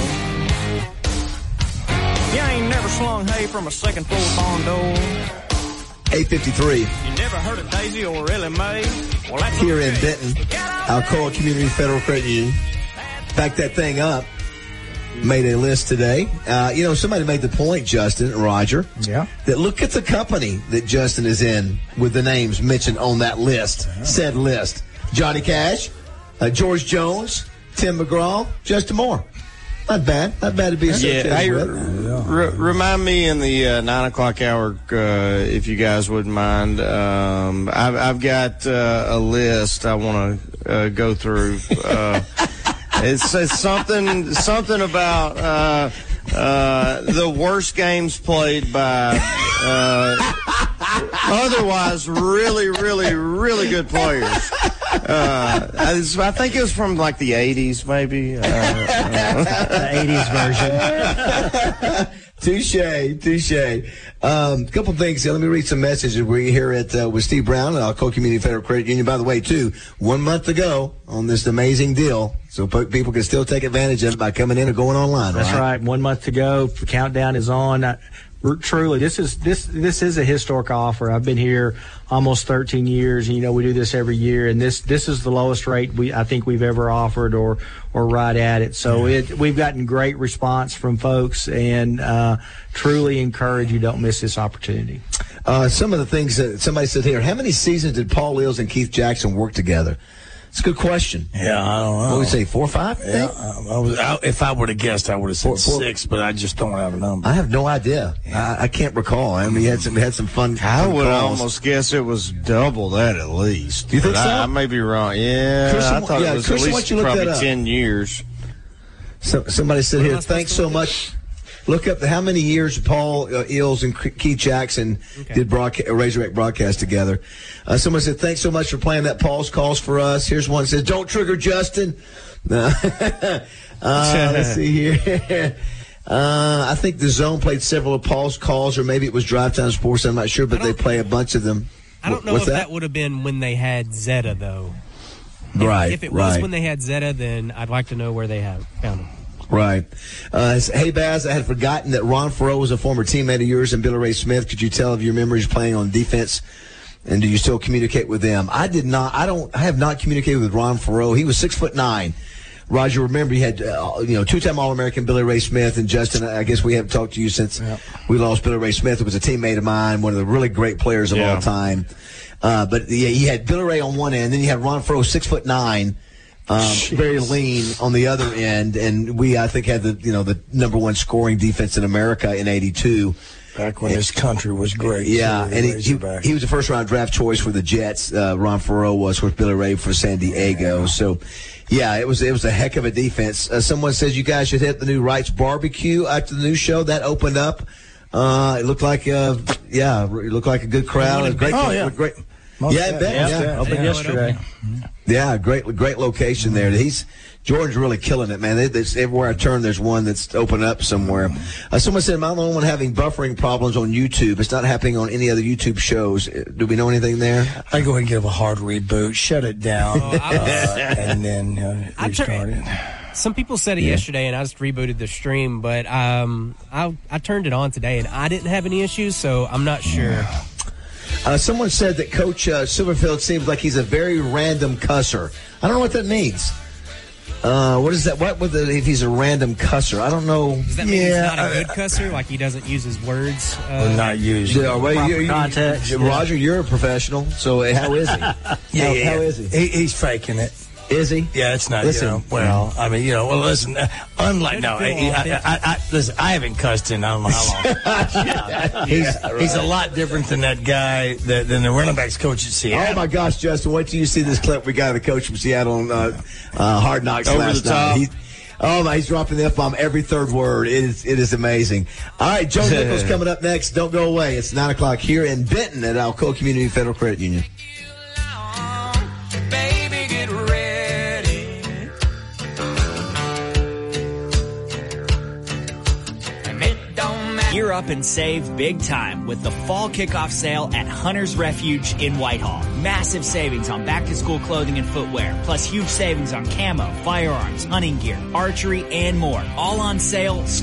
You ain't never slung hay from a second floor barn door. eight fifty-three. You never heard of Daisy or Ellie Mae? Well, that's Here okay. in Benton, Alcoa Community Federal Credit Union. Back that thing up. Made a list today. Uh, you know, somebody made the point, Justin, Roger. Yeah. That look at the company that Justin is in with the names mentioned on that list. Yeah. Said list. Johnny Cash, uh, George Jones, Tim McGraw, Justin Moore. Not bad. Not bad to be associated yeah, hey, with. R- r- remind me in the uh, nine o'clock hour, uh, if you guys wouldn't mind. Um, I've, I've got uh, a list I want to uh, go through. Uh, It's, it's something something about uh, uh, the worst games played by uh, otherwise really, really, really good players. Uh, I think it was from like the eighties, maybe. Uh, uh, the eighties version. Touche, touche. Um, a couple things here. Let me read some messages. We're here at uh, with Steve Brown at Alcoa Community Federal Credit Union. By the way, too, one month to go on this amazing deal, so people can still take advantage of it by coming in or going online. That's right. right. One month to go. The countdown is on. I, Truly, this is this this is a historic offer. I've been here almost thirteen years, and you know we do this every year, and this this is the lowest rate we I think we've ever offered, or or right at it. So yeah. it we've gotten great response from folks, and uh, truly encourage you don't miss this opportunity. Uh, some of the things that somebody said here: how many seasons did Paul Eels and Keith Jackson work together? It's a good question. Yeah, I don't know. What would we say, four or five? I yeah, I, I was, I, if I would have guessed, I would have said four, four. six, but I just don't have a number. I have no idea. Yeah. I, I can't recall. I mean, we had some, we had some fun. I fun would calls. almost guess it was double that at least. Do you think but so? I, I may be wrong. Yeah, Christian, I thought yeah, it was Christian, at least probably ten years. So, somebody said here, thanks so much. Look up the, how many years Paul uh, Eels and Keith Jackson okay. did broadcast, Razorback broadcast together. Uh, someone said, thanks so much for playing that Paul's calls for us. Here's one that says, don't trigger Justin. Uh, uh, let's see here. Uh, I think the Zone played several of Paul's calls, or maybe it was Drive Time Sports. I'm not sure, but they play a bunch of them. I don't know What's if that? that would have been when they had Zeta, though. Right, If, if it right. was when they had Zeta, then I'd like to know where they have found him. Right. Uh, hey, Baz, I had forgotten that Ron Farrow was a former teammate of yours and Billy Ray Smith. Could you tell of your memories playing on defense? And do you still communicate with them? I did not. I don't. I have not communicated with Ron Farrow. He was six foot nine. Roger, remember he had uh, you know two-time All-American Billy Ray Smith, and Justin. I guess we haven't talked to you since yep. we lost Billy Ray Smith. It was a teammate of mine, one of the really great players of yeah. all time. Uh, but yeah, he had Billy Ray on one end, then you had Ron Farrow, six foot nine. Um, very lean on the other end, and we, I think, had the you know the number one scoring defense in America in eighty-two. Back when and, this country was great. Yeah, and he, he, he was a first-round draft choice for the Jets. Uh, Ron Farrow was with Billy Ray for San Diego. So, yeah, it was it was a heck of a defense. Uh, someone says you guys should hit the new Wright's Barbecue after the new show. That opened up. Uh, it looked like, uh, yeah, it looked like a good crowd. A great, oh, yeah. great. Most yeah, I bet. Yeah, Yeah, yeah. Opened yeah. yesterday. Yeah, great, great location there. He's Jordan's really killing it, man. There's, everywhere I turn, there's one that's opened up somewhere. Uh, someone said, "I'm the only one having buffering problems on YouTube. It's not happening on any other YouTube shows." Do we know anything there? I go ahead and give a hard reboot, shut it down, oh, uh, and then uh, restart it. Some people said it yeah. yesterday, and I just rebooted the stream, but um, I, I turned it on today, and I didn't have any issues, so I'm not sure. Uh, someone said that Coach uh, Silverfield seems like he's a very random cusser. I don't know what that means. Uh, what is that? What would the, if he's a random cusser? I don't know. Does that mean yeah, he's not a good cusser? Like he doesn't use his words? Uh, or not use yeah, well, proper you, you, context. You, Roger, you're a professional, so how is he? yeah, how, yeah, how is he? he? He's faking it. Is he? Yeah, it's not. Listen, you know, well, I mean, you know, well, listen. Uh, unlike no, I, I, I, I, listen. I haven't cussed in I don't know how long. yeah, he's yeah, right. he's a lot different than that guy, that, than the running backs coach at Seattle. Oh my gosh, Justin! Wait till you see this clip we got of the coach from Seattle on uh, uh, Hard Knocks Over last the top. night. He, oh my, he's dropping the F bomb every third word. It is it is amazing. All right, Joe Nichols coming up next. Don't go away. It's nine o'clock here in Benton at Alcoa Community Federal Credit Union. Gear up and save big time with the fall kickoff sale at Hunter's Refuge in Whitehall. Massive savings on back-to-school clothing and footwear, plus huge savings on camo, firearms, hunting gear, archery, and more. All on sale.